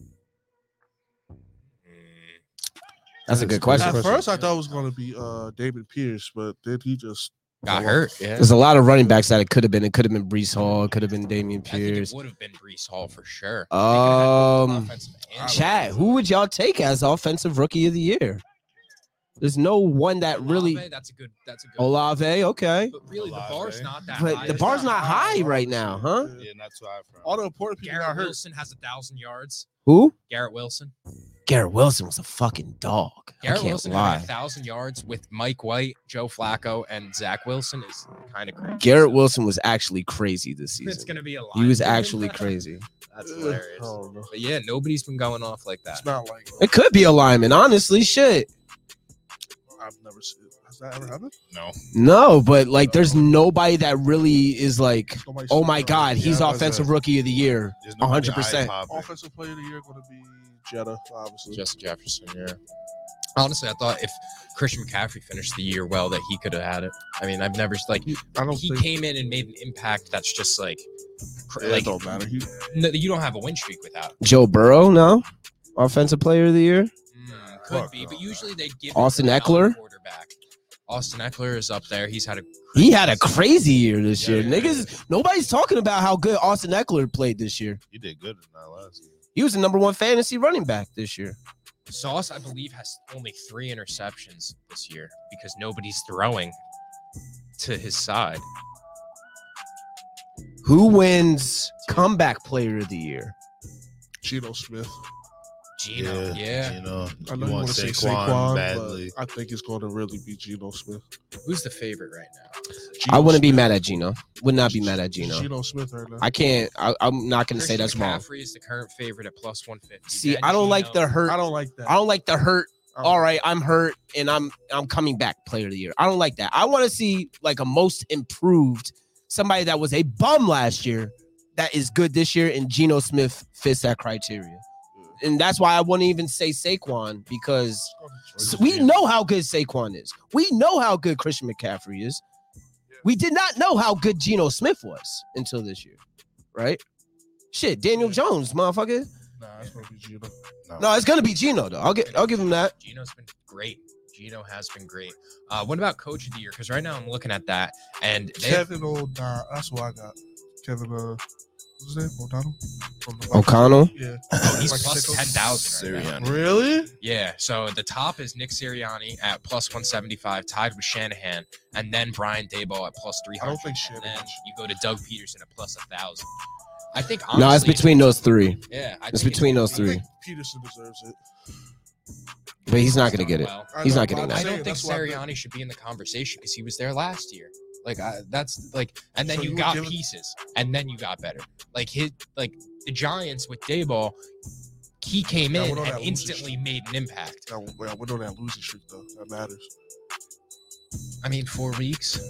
That's a good question. At first, I thought it was going to be David Pierce, but then he just got hurt. Yeah, There's a lot of running backs that it could have been. It could have been Brees Hall. It could have been Damian I think it Pierce. would have been Brees Hall for sure. They could have had both offensive and Chat. Who would y'all take as offensive rookie of the year? There's no one that really. Olave, That's a good. Olave, okay. But really, the Olave. bar's not that But high. the It's bar's not high high. right now, huh? Yeah, not too high for him. all the important people got Garrett hurt. Wilson has 1,000 yards. Who? Garrett Wilson. Garrett Wilson was a fucking dog. Garrett I can't Wilson lie. having 1,000 yards with Mike White, Joe Flacco, and Zach Wilson is kind of crazy. Garrett Wilson was actually crazy this It's season. gonna be a lie. He was actually crazy. That's hilarious. Oh, no. But yeah, nobody's been going off like that. It's not like It could be a lineman, honestly. Shit. I've never seen. Has that ever happened? No. No, but like, there's nobody that really is like, Nobody's oh seen my that. God, he's Yeah, offensive rookie of the year. There's nobody 100%. eye-popping. Offensive player of the year going to be Jetta, obviously. Justin Jefferson, yeah. Honestly, I thought if Christian McCaffrey finished the year well, that he could have had it. I mean, I've never like I don't he think came in and made an impact that's just like, it like don't matter. He, no, you don't have a win streak without. Joe Burrow, no? Offensive player of the year? Could Fuck be, no. but usually they give Austin it to the Eckler? quarterback. Austin Eckler is up there. He's had a He had a crazy year this Yeah, year. yeah, Niggas, nobody's talking about how good Austin Eckler played this year. He did good in that last year. He was the number one fantasy running back this year. Sauce, I believe, has only 3 interceptions this year because nobody's throwing to his side. Who wins comeback player of the year? Geno Smith. Gino, yeah. Gino. I know You you want want to say Saquon Saquon, badly. but I think it's going to really be Geno Smith. Who's the favorite right now? I wouldn't be Smith. mad at Gino. Would not be mad at Gino. Geno Smith right now. I can't. I'm not going to say Christian that's wrong. McCaffrey is the current favorite at plus 150. See, Then I don't like Gino- the hurt. I don't like that. I don't like the hurt. I don't All like right, I'm hurt and I'm coming back player of the year. I don't like that. I want to see like a most improved, somebody that was a bum last year that is good this year, and Geno Smith fits that criteria. And that's why I wouldn't even say Saquon, because we know how good Saquon is. We know how good Christian McCaffrey is. We did not know how good Geno Smith was until this year, right? Shit, Daniel Jones, motherfucker. Nah, it's going to be Geno. No, it's gonna be Geno though. I'll give him that. Gino's been great. Gino has been great. What about coach of the year? Because right now I'm looking at that, and they have, Kevin O'Donnell. That's what I got. Kevin, what's his name? O'Donnell? From the O'Connell? Yeah. he's Like plus Sicko? 10,000 right now. Sirianni. Really? Yeah, so the top is Nick Sirianni at plus 175, tied with Shanahan, and then Brian Daboll at plus 300. I don't think And Shanahan. then you go to Doug Peterson at plus 1,000. I think honestly, No, it's between those three. Yeah, It's between those I three. think Peterson deserves it. But he's not gonna get it. Well, I He's know, not but getting I'm that. I saying don't think that's why I think- Sirianni should be in the conversation because he was there last year. Like that's like, and then So you you got would give it- pieces, and then you got better. Like the Giants with Daboll, he came Yeah, in we're on and that losing instantly streak. made an impact. Yeah, we're on that losing streak, though. That matters. I mean, 4 weeks.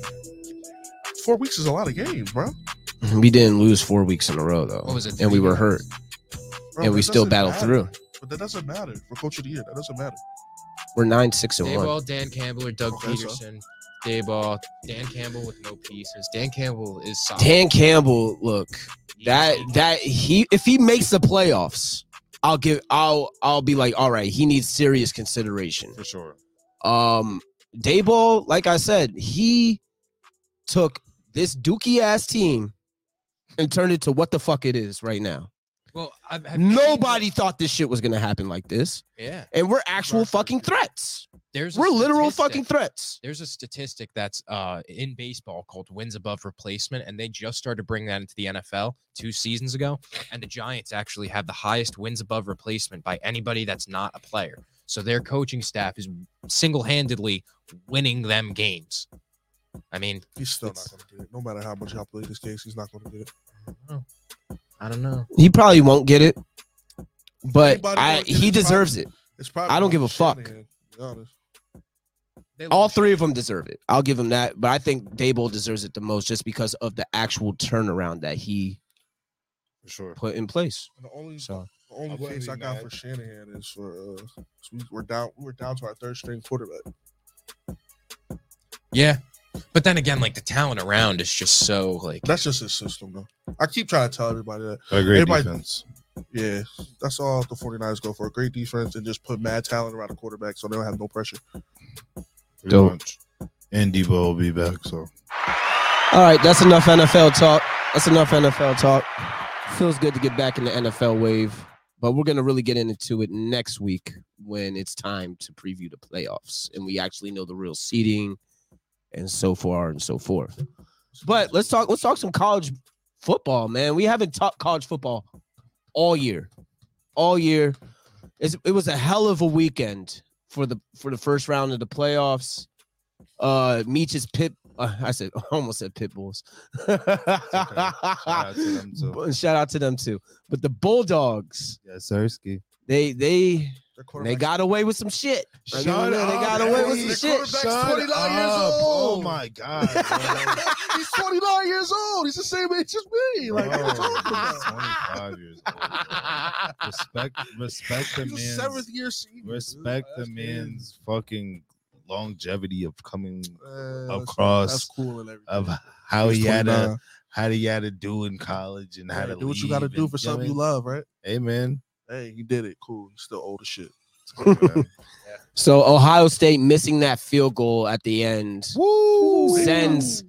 4 weeks is a lot of games, bro. We didn't lose 4 weeks in a row though. What was it, And we 3 were hurt. Bro, And we that still doesn't battled matter. through. But that doesn't matter for coach of the year. That doesn't matter. We're 9-6-1. Daboll, Dan Campbell, or Doug Okay, so- Peterson. Daboll, Dan Campbell with no pieces. Dan Campbell is solid. Dan Campbell, look, if he makes the playoffs, I'll be like, all right, he needs serious consideration for sure. Daboll, like I said, he took this dookie ass team and turned it to what the fuck it is right now. Well, nobody thought this shit was gonna happen like this. Yeah, and we're actual fucking threats. We're literal fucking threats. There's a statistic that's in baseball called wins above replacement, and they just started bringing that into the NFL 2 seasons ago. And the Giants actually have the highest wins above replacement by anybody that's not a player. So their coaching staff is single-handedly winning them games. I mean, he's still not going to get it. No matter how much y'all play this case, he's not going to get it. I don't know. He probably won't get it, but he deserves it. I don't give a fuck. To be honest. All 3 of them deserve it. I'll give him that, but I think Daboll deserves it the most just because of the actual turnaround that he put in place. The only case I got for Shanahan is for we're down to our 3rd string quarterback. Yeah, but then again, like the talent around is just so like that's just his system, though. I keep trying to tell everybody that. A great defense. Yeah, that's all the 49ers go for, a great defense and just put mad talent around the quarterback so they don't have no pressure. Dope. And Debo will be back, so. All right, that's enough NFL talk. Feels good to get back in the NFL wave, but we're going to really get into it next week when it's time to preview the playoffs and we actually know the real seeding and so far and so forth. But let's talk some college football, man. We haven't talked college football all year. It was a hell of a weekend for the first round of the playoffs. Meech's I almost said Pit Bulls. Shout out to them too. But the Bulldogs, yes, Sirski. They got away with some shit. They got away with some shit. 29 years old. Oh my God. He's 29 years old. He's the same age as me. Like, 25 years old. Respect the man's 7th year senior. Respect the man's fucking longevity of coming across. That's cool and everything. Of how he had to do in college and how to do what you got to do for something you love, right? Hey, man. Hey, you did it. Cool. You're still old as shit. So Ohio State missing that field goal at the end. Woo! Sends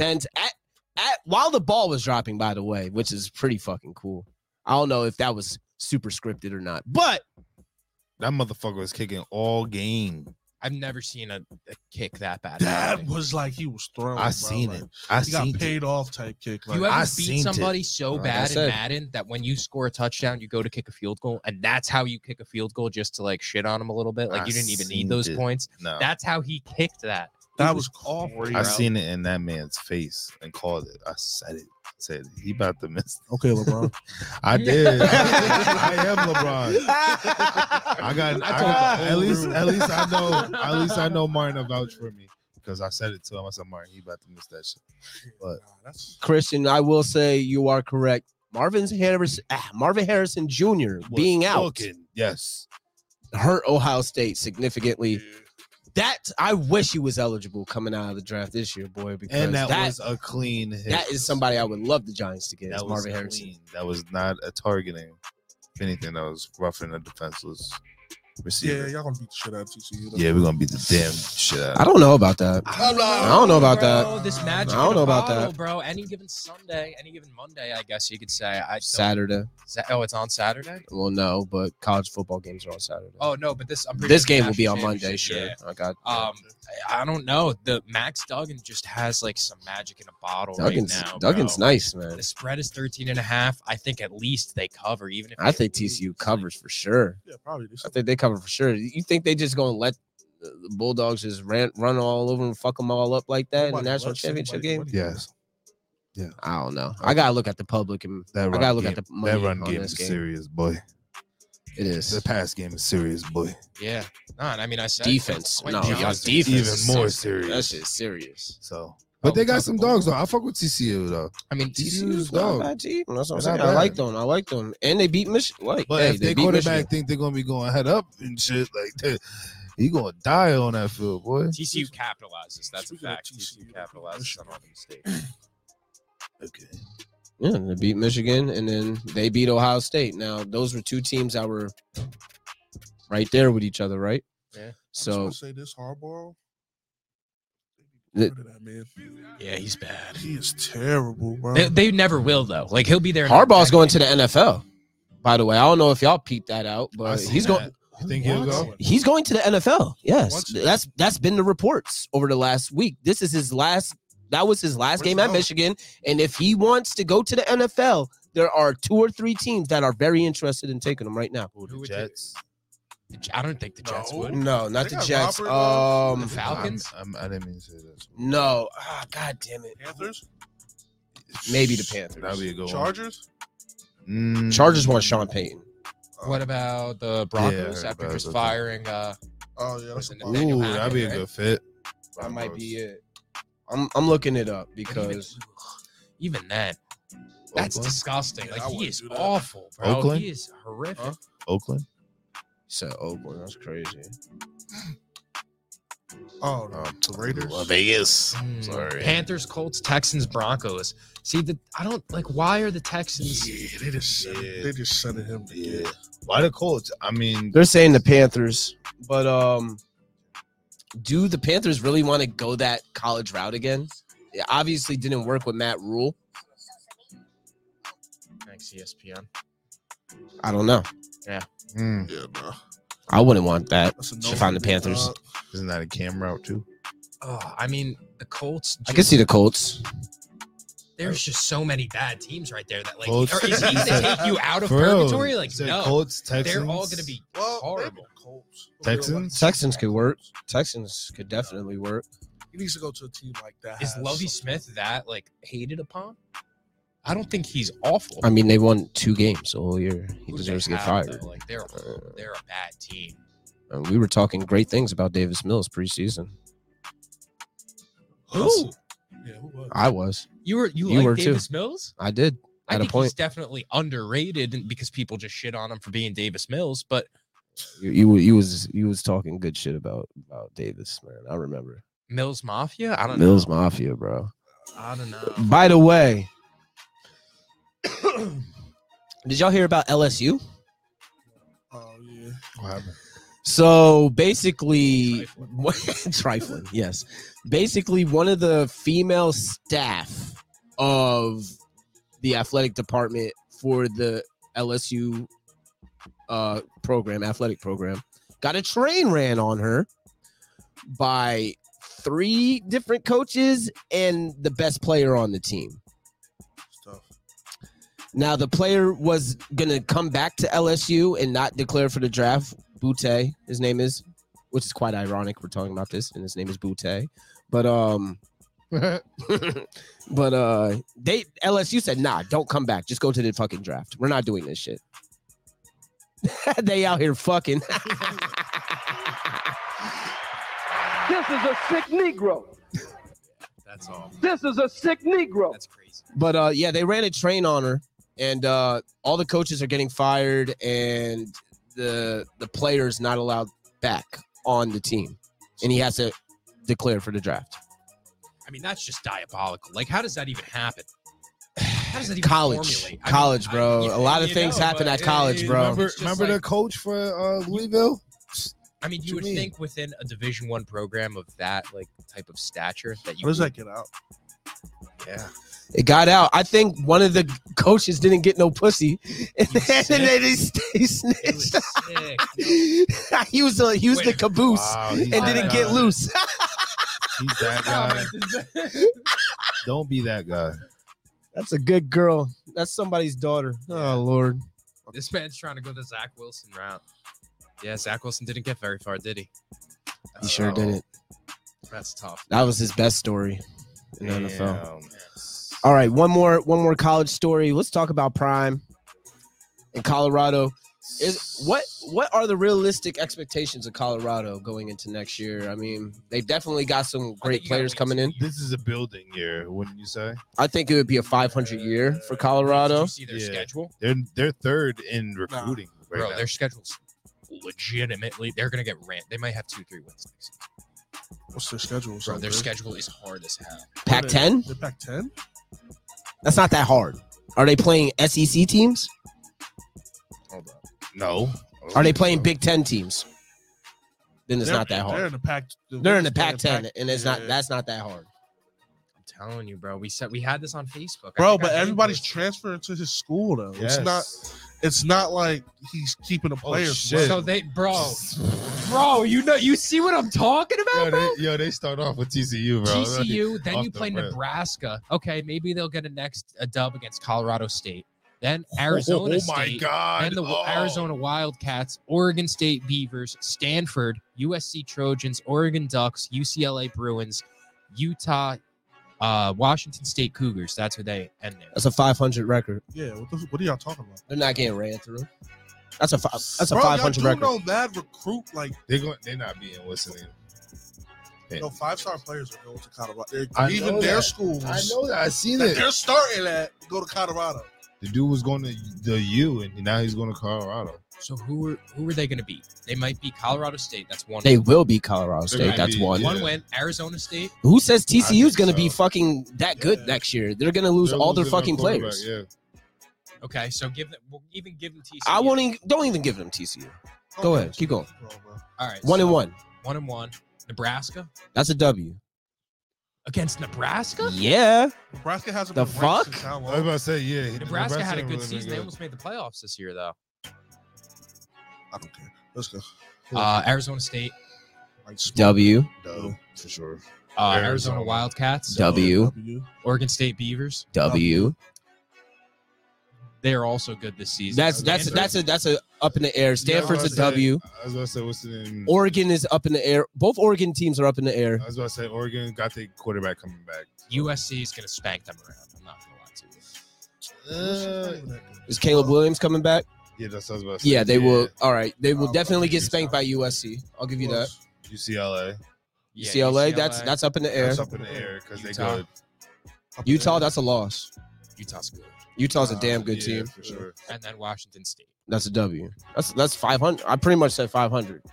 at while the ball was dropping, by the way, which is pretty fucking cool. I don't know if that was super scripted or not, but that motherfucker was kicking all game. I've never seen a kick that bad. That was like he was throwing. I seen it. He got paid off type kick. Like, you ever beat somebody so bad in Madden that when you score a touchdown, you go to kick a field goal, and that's how you kick a field goal just to like shit on him a little bit? Like you didn't even need those points. No. That's how he kicked that. That was awful. I seen it in that man's face and called it. I said it. Said he about to miss. Okay, LeBron. I did. I am LeBron. I got at least I know Martin to vouch for me because I said it to him. I said, Martin, he about to miss that shit. But Christian, I will say you are correct. Marvin Harrison Jr. being out, yes, hurt Ohio State significantly. That I wish he was eligible coming out of the draft this year, boy. Because and that was a clean hit. That is somebody I would love the Giants to get. That was Marvin clean. Harrison. That was not a targeting. If anything, that was roughing a defenseless receiver. Yeah, y'all gonna beat the shit out of TCU. Yeah, we're gonna beat the damn shit out. I don't know about that. I don't know about that. This magic. I don't know about that, bro. Any given Sunday, any given Monday, I guess you could say. Saturday. It's on Saturday. Well, no, but college football games are on Saturday. Oh no, but this game will be on Monday. Sure, yeah. I got. I don't know. The Max Duggan just has like some magic in a bottle right now. Duggan's nice, man. The spread is 13.5. I think at least they cover. Even if I think TCU covers for sure. Yeah, probably. I think they cover for sure. You think they just gonna let the Bulldogs just run all over and fuck them all up like that in the national championship game? Yes. Yeah. I don't know. I gotta look at the public and I gotta look at the money. That run game is serious, boy. It is. The pass game is serious, boy. Yeah. No, I mean I said defense. No, defense even more serious. That shit's serious. So, but they got some dogs though. I fuck with TCU though. I mean TCU's dog. That's what I'm saying. I like them. And they beat Michigan. But if they quarterback think they're gonna be going head up and shit like that, he gonna die on that field, boy. TCU capitalizes. That's a fact. TCU capitalizes on all the mistakes. Okay. Yeah, they beat Michigan, and then they beat Ohio State. Now, those were two teams that were right there with each other, right? Yeah. So say this Harbaugh. The- Yeah, he's bad. He is terrible, bro. They never will though. Like he'll be there. Harbaugh's going to the NFL. By the way, I don't know if y'all peeped that out, but he's going. You think he'll go? He's going to the NFL. Yes, What? that's been the reports over the last week. This is his last. That was his last game at Michigan, and if he wants to go to the NFL, there are 2 or 3 teams that are very interested in taking him right now. The Jets. I don't think the Jets would. No, not They the got Jets. Robert, The Falcons. I didn't mean to say that. No. God damn it. Panthers, Maybe the Panthers. That'd be a good Chargers. one. Chargers want Sean Payton. What about the Broncos Yeah, after about just that. firing? Oh yeah, Was that's it a Nathaniel Ooh, Hackett, that'd be a right? good fit. That might be it. I'm looking it up because Even then, that's Oakland? disgusting. Yeah, like I he wouldn't is do that. awful, bro. Oakland? He is horrific. Huh? Oakland. so boy, that's crazy. Oh no, the Raiders. Vegas. Mm, Sorry. Panthers, Colts, Texans, Broncos. See, I don't like. Why are the Texans? Yeah, they just sent him. To Yeah. get. Why the Colts? I mean, They're saying the Panthers, but do the Panthers really want to go that college route again? It obviously didn't work with Matt Rule. Thanks, ESPN. I don't know. Yeah, no. I wouldn't want that. That's a If I'm the Panthers. isn't that a cam route too? Oh, I mean, the Colts. I can see the Colts. There's just so many bad teams right there that like. Colts. Or is he going to take you out of For real. purgatory? Like Said no, Colts, Texans. they're all going to be horrible. Colts. Texans? Texans could work. Texans could definitely work. He needs to go to a team like that. Is has Lovie something. Smith that like hated upon? I don't think he's awful. I mean, they won 2 games the whole year. He Who deserves to they get have, fired. though, like they're a bad team. We were talking great things about Davis Mills preseason. Who? Yeah, who was? I was. You were like too. Davis Mills? I did. I At a think point. he's definitely underrated because people just shit on him for being Davis Mills. But You was talking good shit about Davis, man. I remember. Mills Mafia? I don't Mills know. Mafia, bro. I don't know. By the way, did y'all hear about LSU? Oh yeah. What happened? So basically, trifling, yes. Basically, one of the female staff of the athletic department for the LSU athletic program, got a train ran on her by 3 different coaches and the best player on the team. Stuff. Now, the player was going to come back to LSU and not declare for the draft. Butte, his name is, which is quite ironic. We're talking about this, and his name is Butte. But LSU said, nah, don't come back. Just go to the fucking draft. We're not doing this shit. They out here fucking. This is a sick Negro. That's all. This is a sick Negro. That's crazy. But yeah, they ran a train on her, and all the coaches are getting fired, and the player's not allowed back on the team, and he has to declare for the draft. I mean, that's just diabolical. Like, how does that even happen? How does that even College, formulate? I college, mean, bro. yeah, a lot of you things know, happen but at college, bro. It's just Remember like- the coach for Louisville? I mean, you would think within a Division I program of that like type of stature that you How does would- that get out? Yeah. It got out. I think one of the coaches didn't get no pussy, and He's then they It snitched. was sick. he was the Wait, caboose Wow, and he's didn't that get guy. loose. He's that guy. Don't be that guy. That's a good girl. That's somebody's daughter. Oh Lord. This man's trying to go the Zach Wilson route. Yeah, Zach Wilson didn't get very far, did he? He sure didn't. That's tough. That was his best story in the NFL. Damn. All right, one more college story. Let's talk about Prime in Colorado. What are the realistic expectations of Colorado going into next year? I mean, they've definitely got some great you gotta players wait coming 2 in. years. This is a building year, wouldn't you say? I think it would be a 500 year for Did Colorado. you see their Yeah. schedule? They're third in recruiting right Bro, now. their schedule's legitimately, they're going to get ran. They might have 2-3 wins next season. What's their schedule? Bro, their schedule is hard as hell. Pac-10? The Pac-10? That's not that hard. Are they playing SEC teams? Hold on. No. Are they playing Big Ten teams? Then it's not that They're hard. in the Pac. They're in the Pac-10, and it's not. That's not that hard. I'm telling you, bro. We had this on Facebook, bro. But everybody's transferring to his school though. Yes. It's not like he's keeping the players. shit. So bro, you see what I'm talking about, bro? They start off with TCU, bro. TCU, then Off you the play rip. Nebraska. Okay, maybe they'll get a dub against Colorado State. Then Arizona Oh my State. God. Then the Arizona Wildcats, Oregon State Beavers, Stanford, USC Trojans, Oregon Ducks, UCLA Bruins, Utah, Washington State Cougars. That's who they end there. That's a 500 record. Yeah. What are y'all talking about? They're not getting ran through. That's a Bro, 500 y'all record. do no bad recruit like They're not being listening. no 5-star players are going to Colorado. I Even know their that. schools. I know that. I seen that it. they're starting at go to Colorado. The dude was going to the U, and now he's going to Colorado. So who are they going to beat? They might beat Colorado State. That's one. They will beat Colorado They're State. gonna That's be- one. yeah. One win. Arizona State. Who says TCU is think going to be so. fucking that good Yeah. next year? They're going to lose They're all their losing fucking quarterback, players. Yeah. Okay, so we'll even give them TCU. I won't even. Don't even give them TCU. Go ahead, keep going. All right, 1-1. 1-1. Nebraska That's a W. against Nebraska. Yeah. Nebraska hasn't The been ranked fuck? since how I was long? about to say, yeah. Nebraska had a ain't good really season. They good. almost made the playoffs this year, though. I don't care. Let's go. Arizona State, Like, smart. W. No, for sure. Arizona Arizona. Wildcats, W. Oregon State Beavers. W. They are also good this season. That's a up in the air. Stanford's a W. I was about to say, what's the name? Oregon is up in the air. Both Oregon teams are up in the air. I was about to say, Oregon got the quarterback coming back. USC is going to spank them around. I'm not going to lie to you. Is Caleb Williams coming back? Yeah, that's what I was about to say. Yeah, they will. All right, they will Oh, definitely get UCLA. spanked by USC. I'll give you that. UCLA. Yeah, UCLA, that's up in the air. That's up in the air because they Utah. good. Utah, that's a loss. Utah's good. Utah's a damn good Yeah, team. for sure. And then Washington State. That's a W. That's 500. I pretty much said 500.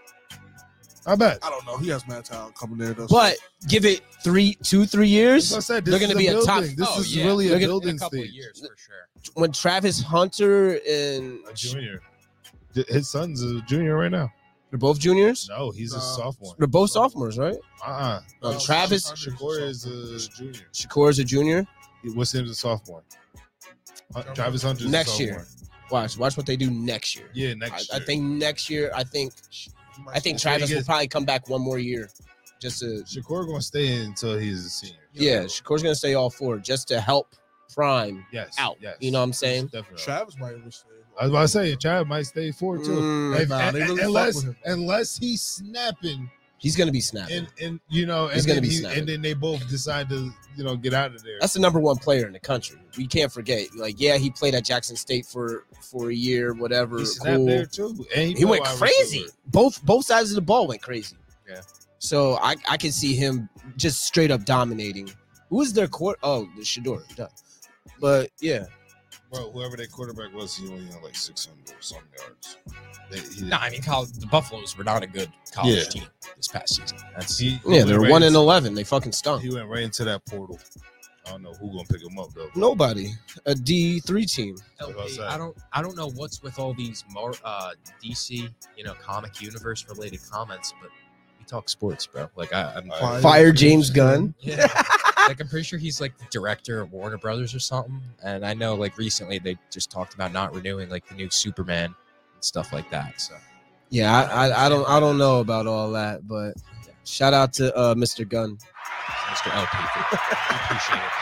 I bet. I don't know. He has mad talent coming there. Though, But give it 3 years. That's what I said. They're This gonna is be a top- building. This Oh, is yeah. really They're a gonna- In building a couple of stage. years, for sure. When Travis Hunter and A junior. His son's a junior right now. they're both juniors. No, he's a No. sophomore. They're both sophomores, right? No, Travis Shakur is a junior. Shakur is a junior. What's him a sophomore? Travis Hunter Next year. Watch what they do next year. Yeah, next I year. think next year. I think Travis will probably come back one more year, just to. Shakur gonna stay until he's a senior. Yeah, Shakur's gonna stay all 4 just to help Prime Yes. out. Yes. You know what I'm saying? Definitely. Travis might even stay. I was about to say Travis might stay forward too. Mm, nah, they really fuck with him. unless he's snapping He's gonna be snapping. and you know He's and gonna then be he- snapping. and then they both decide to get out of there. That's the number 1 player in the country. We can't forget. Like, yeah, he played at Jackson State for a year, whatever. He snapped Cool. there too. And He played went wide crazy. receiver. Both sides of the ball went crazy. Yeah. So I can see him just straight up dominating. Who is their court? Oh, the Shador. Duh. But yeah, Bro, whoever that quarterback was, he only had like 600 or some yards. No, I mean, the Buffaloes were not a good college Yeah. team this past season. That's He they're went 1-11. They fucking stunk. He went right into that portal. I don't know who gonna pick him up though. Nobody. A D3 team. LP, I don't know what's with all these more DC, comic universe related comments, but we talk sports, bro. Like I'm Fire James Gunn. yeah. Like I'm pretty sure he's like the director of Warner Brothers or something. And I know like recently they just talked about not renewing like the new Superman and stuff like that. So Yeah, I don't know about all that, but shout out to Mr. Gunn. Mr. LP, we appreciate it.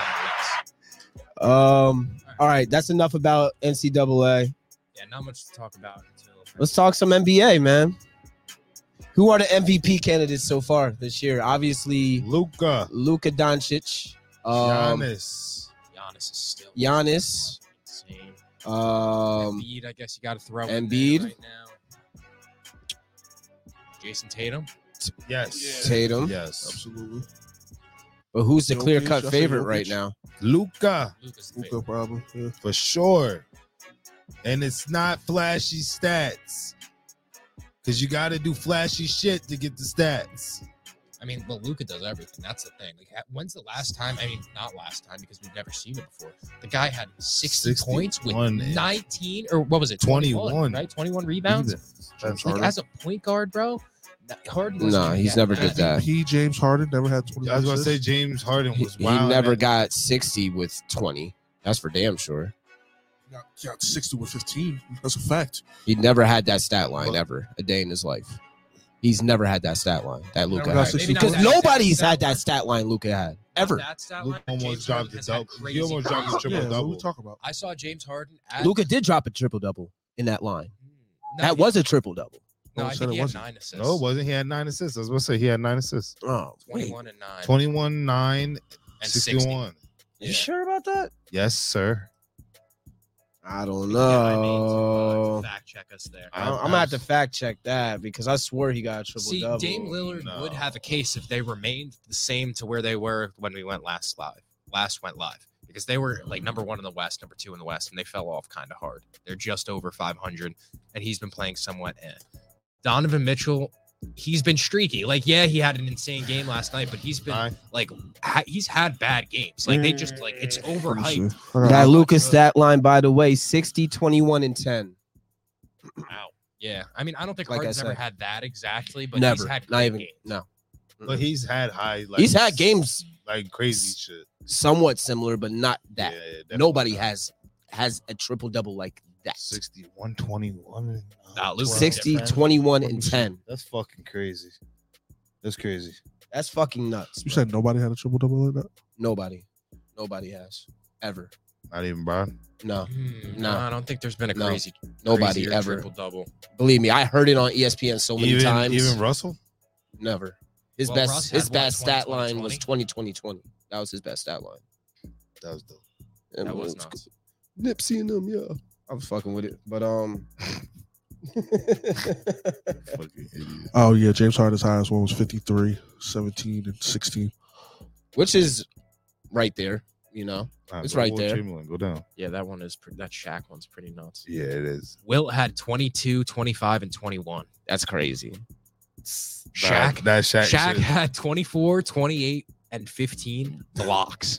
All right, that's enough about NCAA. Yeah, not much to talk about until Let's talk some NBA, man. Who are the MVP candidates so far this year? Obviously, Luka, Doncic, Giannis. Giannis is still Giannis, insane. Embiid. Embiid, I guess you got to throw Embiid. in there right now. Jason Tatum. Yes. Tatum. Yes. Absolutely. But who's the Jokic, clear-cut I say favorite Jokic. right now? Luka, Luka's the Luka favorite. problem. Yeah. for sure. And it's not flashy stats. Because you got to do flashy shit to get the stats. I mean, well, Luka does everything. That's the thing. Like, when's the last time? I mean, not last time because we've never seen it before. The guy had 60 points with 19 or what was it? 21, right? 21 rebounds. Like, as a point guard, bro. Harden he's never did that. James Harden never had 20. I was going to say James Harden was He never got 60 with 20. That's for damn sure. He got 60 with 15. That's a fact. He never had that stat line ever a day in his life. He's never had that stat line that Luka had. Because nobody's had that stat line Luka had ever. Luka almost dropped the double. He almost dropped the triple double. What we talk about? I saw James Harden. Luka did drop a triple double in that line. That was a triple double. No, I think he had 9 assists. No, it wasn't. He had 9 assists. I was going to say he had 9 assists. Oh, 21 and 9. 21, 9, and 61. You sure about that? Yes, sir. I don't know. Fact check us there. I'm gonna have to fact check that because I swear he got a triple double. Dame Lillard would have a case if they remained the same to where they were when we went last went live because they were like number 1 in the West, number 2 in the West, and they fell off kind of hard. They're just over 500, and he's been playing somewhat. Donovan Mitchell, he's been streaky. Like, yeah, he had an insane game last night, but he's been he's had bad games. Like they just it's overhyped. That Lucas stat line, by the way, 60, 21, and 10. Wow. Yeah. I mean, I don't think Like Harden's I ever said, had that exactly, but never. he's had Not even games. no. But he's had high. Like, He's had games like crazy shit. somewhat similar, but not that. Yeah, nobody has a triple double like that. 61, 21. Nah, Luka's 60, different. 21, and 10. That's fucking crazy. That's crazy. That's fucking nuts. You Bro. said nobody had a triple double like that? Nobody has ever. Not even Brown. No, No, I don't think there's been a No. crazy nobody crazier ever. triple double. Believe me, I heard it on ESPN so many times. Even Russell? Never. His Well, Russ best had his what, best 20, stat line 20? was 20-20-20. That was his best stat line. That was dope. And That it was nuts. Nipsey and them, yeah. I was fucking with it, but Fucking idiot. Oh, yeah. James Harden's highest one was 53, 17, and 16. which is right there, you know. Nah, It's go right Will there. Chamberlain, go down. Yeah, that one is that Shaq one's pretty nuts. Yeah, it is. Wilt had 22, 25, and 21. That's crazy. Shaq That Shaq Shaq shit. had 24, 28, and 15 blocks.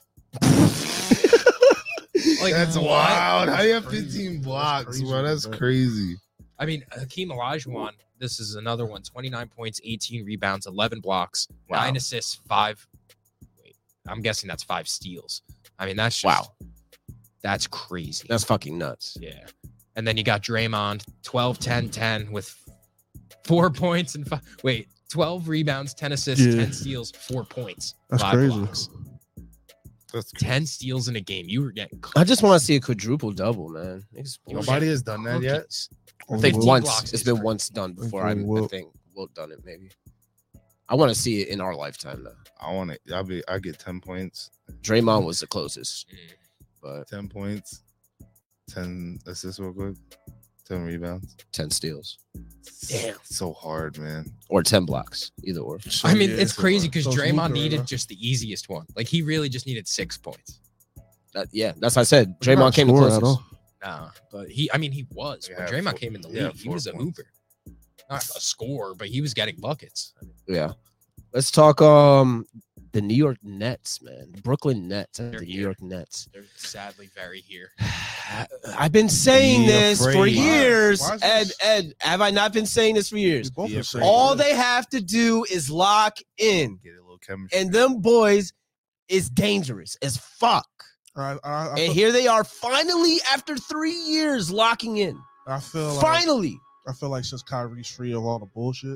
Like, That's what? wild. How do you have Crazy. 15 That's blocks, crazy, bro? That's bro. crazy. I mean, Hakeem Olajuwon, this is another one. 29 points, 18 rebounds, 11 blocks, 9 assists, 5. Wait, I'm guessing that's 5 steals. I mean, that's just, that's crazy. That's fucking nuts. Yeah. And then you got Draymond, 12, 10, 10 with 4 points and 12 rebounds, 10 assists, Yeah. 10 steals, 4 points. That's 5 crazy. blocks. That's 10 steals in a game. You were getting I just want to see a quadruple double, man. Nobody has done that yet. cookies. I think Will. once blocks it's is been crazy. once done before. I Will. think Wilt done it maybe. I want to see it in our lifetime though. I want it. I get 10 points. Draymond was the closest, but 10 points. 10 assists real quick. 10 rebounds. 10 steals Damn. So hard, man. or 10 blocks, either or. I mean, Yeah, it's crazy because so it's Draymond Luka right needed now. just the easiest one. Like, he really just needed 6 points. That's what I said. He's not Draymond came the scoring at closest. all. Nah, but he was. When Yeah, Draymond came in the league, he 4 was a points. hooper. Not a scorer, but he was getting buckets. I mean, Yeah. Let's talk the New York Nets, man. Brooklyn Nets, the They're New here. York Nets. they're sadly very here. I've been saying Be this for afraid. years. Why is Ed, this- Ed, have I not been saying this for years? We both Be been afraid. saying All that. they have to do is lock in. Get a little chemistry. And them boys is dangerous as fuck. I And here they are finally after 3 years locking in. feel like Finally. I feel like since Kyrie's free of all the bullshit,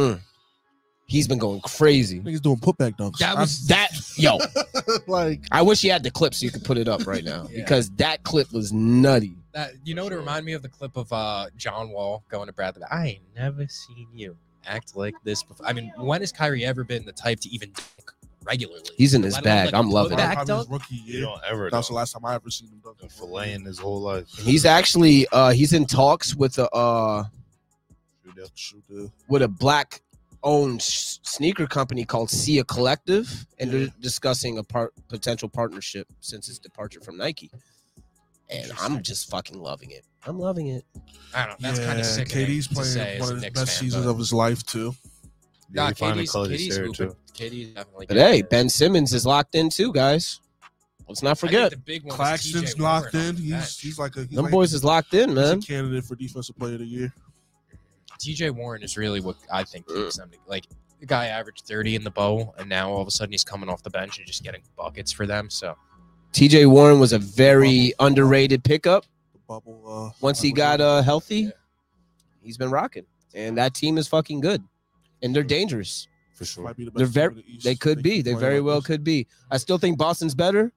He's been going crazy. niggas doing putback dunks. That was Yo, like I wish you had the clip so you could put it up right now Yeah. because that clip was nutty. that. You know what it reminded me of? The clip of John Wall going to Bradley. I ain't never seen you act like this before. I mean, when has Kyrie ever been the type to even dunk regularly? He's in his Let alone, bag. like, a I'm loving it. putback probably his dunk? rookie You year. don't ever That was the know. last time I ever seen him dunk. Been filleting his whole life. He's actually he's in talks with a black owned sneaker company called Sia Collective, and they're discussing a potential partnership since his departure from Nike. And I'm just fucking loving it. I'm loving it. I don't know. That's kind of sick. KD's to say playing as one a of his Knicks best fan, seasons but of his life too. Yeah, he finally closed his KD's hair, hooping. too. KD's definitely. But hey, Ben Simmons is locked in too, guys. Let's not I think forget. the big one is Claxton's TJ locked Warren in. on the bench. He's like a Them boys is locked in, he's man. a candidate for defensive player of the year. TJ Warren is really what I think keeps them. Like the guy averaged 30 in the bowl, and now all of a sudden he's coming off the bench and just getting buckets for them. So TJ Warren was a very underrated pickup. The bubble. Once he got healthy, he's been rocking, and that team is fucking good, and they're dangerous. For sure. Might be the They're best very. team in the East. They could be. keep They playing very like well this. could be. I still think Boston's better.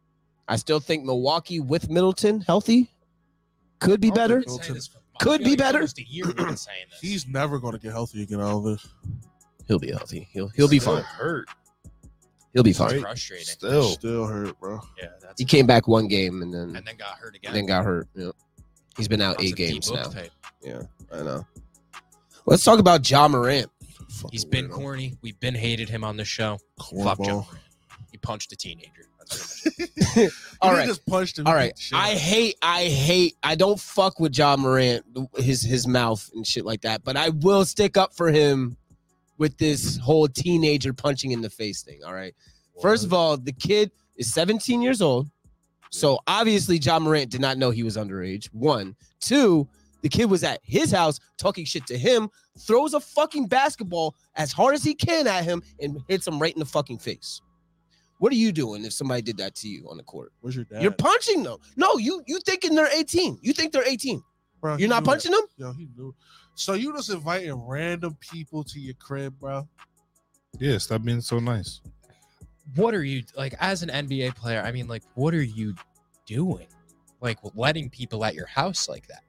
I still think Milwaukee with Middleton healthy could be I don't better. think Saying this for- I Could feel be like better. almost a year we've been saying this. He's never going to get healthy again out of this. He'll be healthy. He'll be Still fine. hurt. He'll be It's fine. frustrating. Still. Still hurt, bro. Yeah, that's He came back one game and then got hurt again. got hurt. Yeah. He's been out That's 8 a deep games book now. tape. Yeah, I know. Let's talk about Ja Morant. Fucking He's been weirdo. corny. We've been hated him on the show. Fuck Cornball. Ja Morant. He punched a teenager. That's pretty much it. All He right. just punched him. All He right. beat the shit I don't fuck with Ja Morant, his mouth and shit like that, but I will stick up for him with this whole teenager punching in the face thing. All right. First of all, the kid is 17 years old. So obviously Ja Morant did not know he was underage. 1. 2, the kid was at his house talking shit to him, throws a fucking basketball as hard as he can at him and hits him right in the fucking face. What are you doing if somebody did that to you on the court? Where's your dad? You're punching them. No, you thinking they're 18. You think they're 18. Bro, he You're not knew punching them? that. Yo, he knew. So you just inviting random people to your crib, bro? Yeah, stop being so nice. What are you like as an NBA player? I mean, like, what are you doing? Like letting people at your house like that?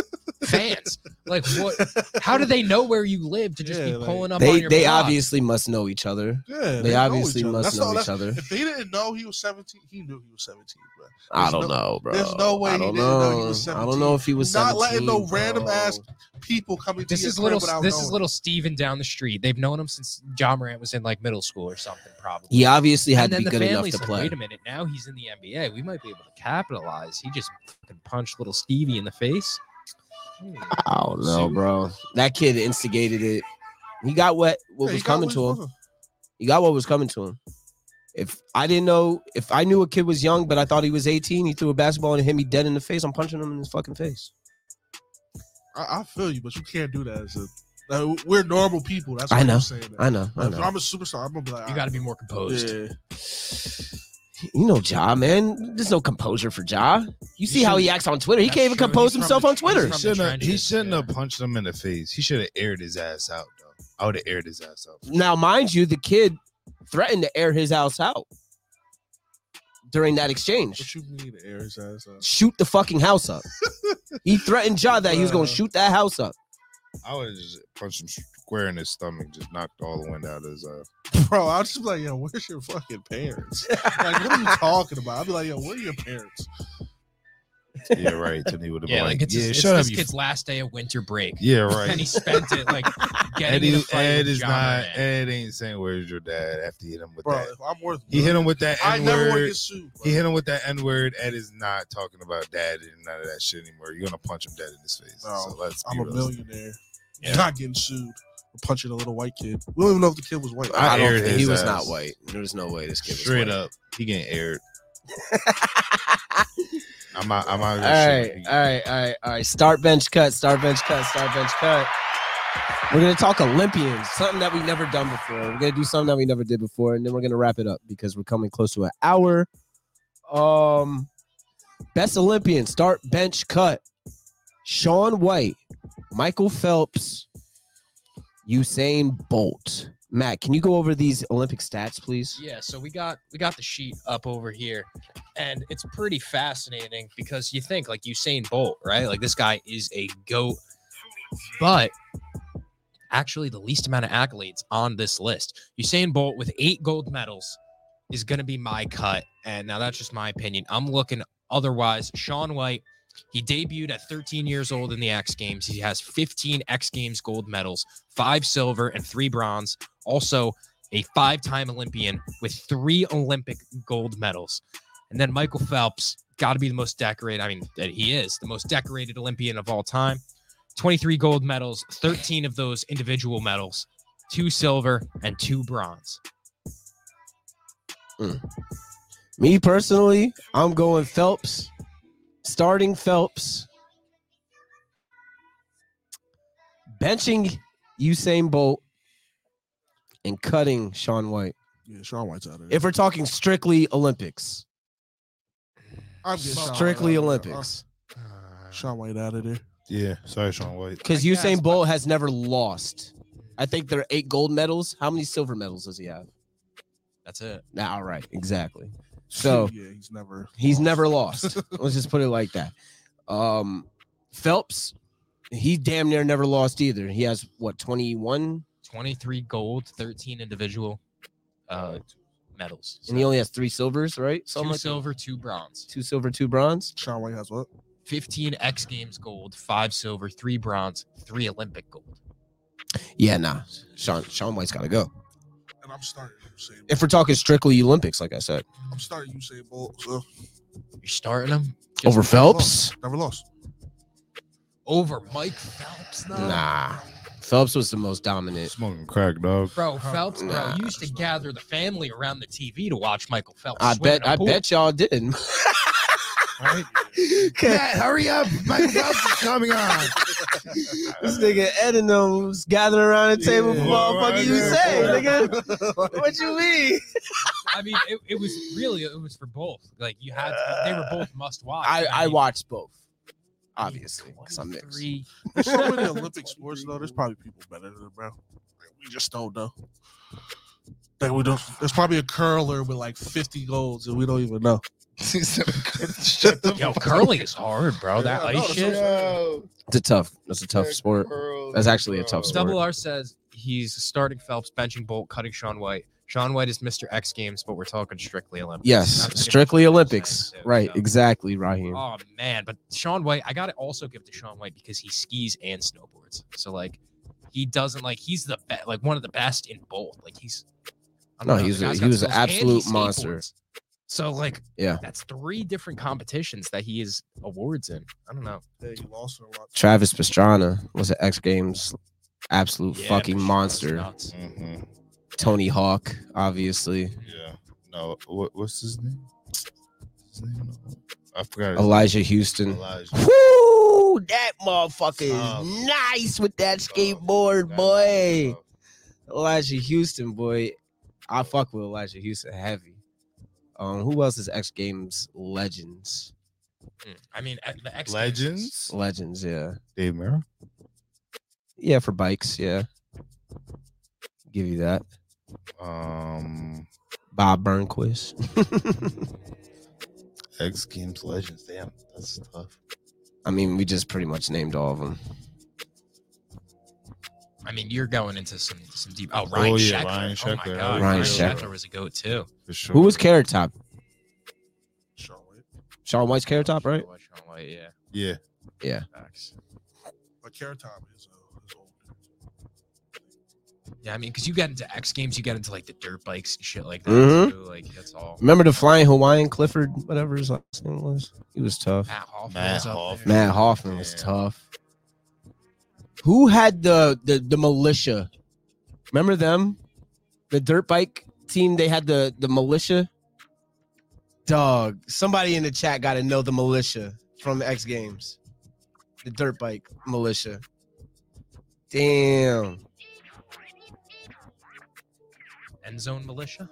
Fans, like, what? How do they know where you live to just Yeah, be like- pulling up on your They block? obviously must know each other. Yeah, They know obviously each other. must That's know all- each other. If they didn't know he was 17, he knew he was 17, bro. I There's don't no- know, bro. there's no way I he don't didn't know he was I 17. don't know if he was Not 17. letting no bro. random ass people coming to This your is crib little. without This knowing. is little Steven down the street. They've known him since Ja Morant was in like middle school or something, probably. He obviously had And to then be the good enough family to said, play. wait a minute, now he's in the NBA. We might be able to capitalize. He just fucking punched little Stevie in the face. I don't know, See? bro. That kid instigated it. He got what Yeah, he was got coming what to he him. was. He got what was coming to him. If I knew a kid was young, but I thought he was 18, he threw a basketball and hit me dead in the face. I'm punching him in his fucking face. I feel you, but you can't do that. As a, like, we're normal people. That's why I know. I'm saying that. I know. I If know. I'm a superstar, I'm gonna be like, You got to be more composed. Yeah. You know Ja, man. There's no composure for Ja. You see He how should- he acts on Twitter. He That's can't even true. compose He's from himself the- on Twitter. he's He from the shouldn't trenches, have punched him in the face. He should have aired his ass out, though. I would have aired his ass out. Now, mind you, the kid threatened to air his house out during that exchange. What you mean, air his ass out? Shoot the fucking house up. He threatened Ja that he was going to Bruh. shoot that house up. I would have just punched him square in his stomach, just knocked all the wind out of his eye. Bro, I'll just be like, yo, where's your fucking parents? Like, what are you talking about? I'll be like, yo, where are your parents? Yeah, right. Tony would have Yeah, been like like, it's, yeah, it's shut this up, you. kid's last day of winter break. Yeah, And he right. spent it like getting in a fight Ed with is Ja not. Morant. Ed ain't saying where's your dad after he hit him with Bro, that. if I'm worth He hit him with that I N never want to word. get sued. Bro. He hit him with that N word. Ed is not talking about dad and none of that shit anymore. You're gonna punch him dead in his face. No, So let's be I'm a realistic. millionaire. Yeah. Not getting sued for punching a little white kid. We don't even know if the kid was white. I don't aired think he his was ass. not white. There's no way this kid was Straight white. up, he getting aired. I'm out. All right. Start bench cut. We're gonna talk Olympians, something that we've never done before. We're gonna do something that we never did before, and then we're gonna wrap it up because we're coming close to an hour. Best Olympian, start bench cut. Shaun White, Michael Phelps, Usain Bolt. Matt, can you go over these Olympic stats, please? Yeah, so we got the sheet up over here, and it's pretty fascinating because you think like Usain Bolt, right? Like this guy is a GOAT, but actually the least amount of accolades on this list. Usain Bolt with 8 gold medals is going to be my cut, and now that's just my opinion. I'm looking otherwise. Shaun White, he debuted at 13 years old in the X Games. He has 15 X Games gold medals, 5 silver and 3 bronze. Also, a 5-time Olympian with 3 Olympic gold medals. And then Michael Phelps, got to be the most decorated. I mean, he is the most decorated Olympian of all time. 23 gold medals, 13 of those individual medals, 2 silver, and 2 bronze. Me personally, I'm going Phelps. Starting Phelps. Benching Usain Bolt. And cutting Shaun White. Yeah, Shaun White's out of there. If we're talking strictly Olympics. I'm getting Shaun Strictly White out of there. Olympics. Shaun White out of there. Yeah, sorry, Shaun White. Because I guess, Usain Bolt has never lost. I think there are 8 gold medals. How many silver medals does he have? That's it. Nah, all right, exactly. So yeah, he's never lost. Let's just put it like that. Phelps, he damn near never lost either. He has what, 21? 23 gold, 13 individual medals. And he only has 3 silvers, right? 2 like silver, 2 bronze. 2 silver, 2 bronze. Shaun White has what? 15 X Games gold, 5 silver, 3 bronze, 3 Olympic gold. Yeah, nah. Shaun White's got to go. And I'm starting Usain Bolt. If we're talking strictly Olympics, like I said. I'm starting Usain Bolt. So You're starting him Over Phelps? never lost. over Mike Phelps, though. Nah. Phelps was the most dominant. Smoking crack, dog. Bro, Phelps, Nah. used to gather the family around the TV to watch Michael Phelps. I swim in a pool. bet y'all didn't. Right? Matt, hurry up. Michael Phelps is coming on. This nigga Ed and them was gathering around the table for Yeah, motherfucking right Usain, there. nigga. What you mean? I mean, it was for both. Like you had, they were both must watch. I mean, watched both, obviously, because I'm mixed. 23 There's so many Olympic sports though. There's probably people better than him, bro. Like, we just don't know. Like we don't. There's probably a curler with like 50 golds and we don't even know. Yo, curling is hard, bro. That ice shit. That's a tough sport. That's actually a tough sport. Double R says he's starting Phelps, benching Bolt, cutting Shaun White. Shaun White is Mr. X Games, but we're talking strictly Olympics. Yes, That's strictly what I'm Olympics. saying, too, Right, so. exactly, Raheem. Oh man, but Shaun White, I gotta also give to Shaun White because he skis and snowboards. So like, he doesn't like he's the like one of the best in both. Like he's I don't No, know, he the guy's was got an skills and he absolute monster. skateboards. So like, Yeah. that's 3 different competitions that he is awards in. I don't know. Yeah, you lost a lot. Travis Pastrana was an X Games absolute Yeah, fucking but shit, monster. that's nuts. Mm-hmm. Tony Hawk, obviously. Yeah. No, what's his name? I forgot. His Elijah Houston. name. Elijah. Woo! That motherfucker Tough. is nice with that Tough. skateboard, That boy. tough. Elijah Houston, boy. I fuck with Elijah Houston heavy. Who else is X Games legends? I mean, the X Legends. Legends, yeah. Dave Merrill. Yeah, for bikes, yeah. Give you that. Bob Burnquist. X Games Legends. Damn, that's tough. I mean, we just pretty much named all of them. I mean, you're going into some deep. Oh, Ryan Sheckler. Ryan Oh Sheckler. my God, Ryan Ryan Sheckler. Sheckler was a goat too. For sure. Who was Carrot Top? Shaun White. Shaun White's Carrot Top, right? Shaun White, yeah. Yeah. Yeah. Facts. But Carrot Top is old. Yeah, I mean, because you get into X Games, you get into like the dirt bikes and shit like that Mhm. too. Like that's all. Remember the Flying Hawaiian Clifford, whatever his last name was? He was tough. Matt Hoffman. Matt was up Hoffman. there. Matt Hoffman was Yeah. tough. Who had the militia? Remember them? The dirt bike team, they had the militia. Dog, somebody in the chat got to know the militia from X Games. The dirt bike militia. Damn. End Zone Militia.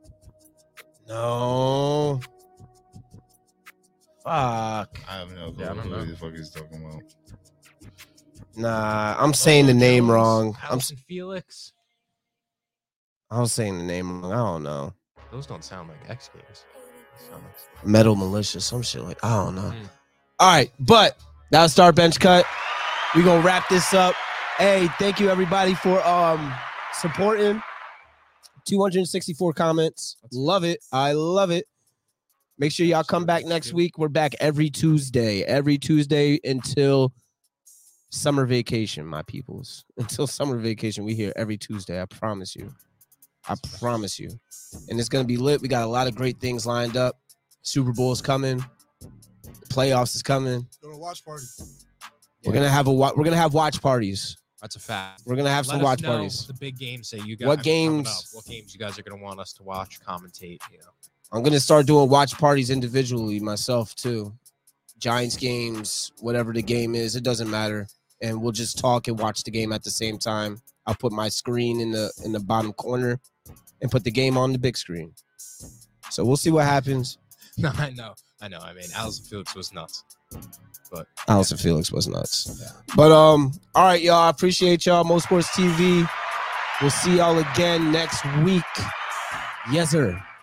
No. Fuck. I have no clue Yeah, I don't know. who the fuck he's talking about. Nah, I'm saying the name wrong. Allison Felix. I was saying the name wrong. I don't know. Those don't sound like X Games. They sound like- Metal Militia, some shit like I don't know. Mm. All right, but that's Start Bench Cut. We gonna wrap this up. Hey, thank you everybody for supporting. 264 comments. Love it. I love it. Make sure y'all come back next week. We're back every Tuesday until summer vacation, my peoples. Until summer vacation, we here every Tuesday. I promise you. I promise you. And it's gonna be lit. We got a lot of great things lined up. Super Bowl's coming. The playoffs is coming. Go to watch party. We're gonna have watch parties. That's a fact. We're gonna have some watch Let us know parties. the big games that you guys. What coming games? up. What games you guys are gonna want us to watch, commentate? You know. I'm gonna start doing watch parties individually myself too. Giants games, whatever the game is, it doesn't matter, and we'll just talk and watch the game at the same time. I'll put my screen in the bottom corner and put the game on the big screen. So we'll see what happens. No, I know. I mean, Allison Felix was nuts, but Allison Felix was nuts. Yeah. But all right, y'all. I appreciate y'all. Mo Sports TV. We'll see y'all again next week. Yes, sir.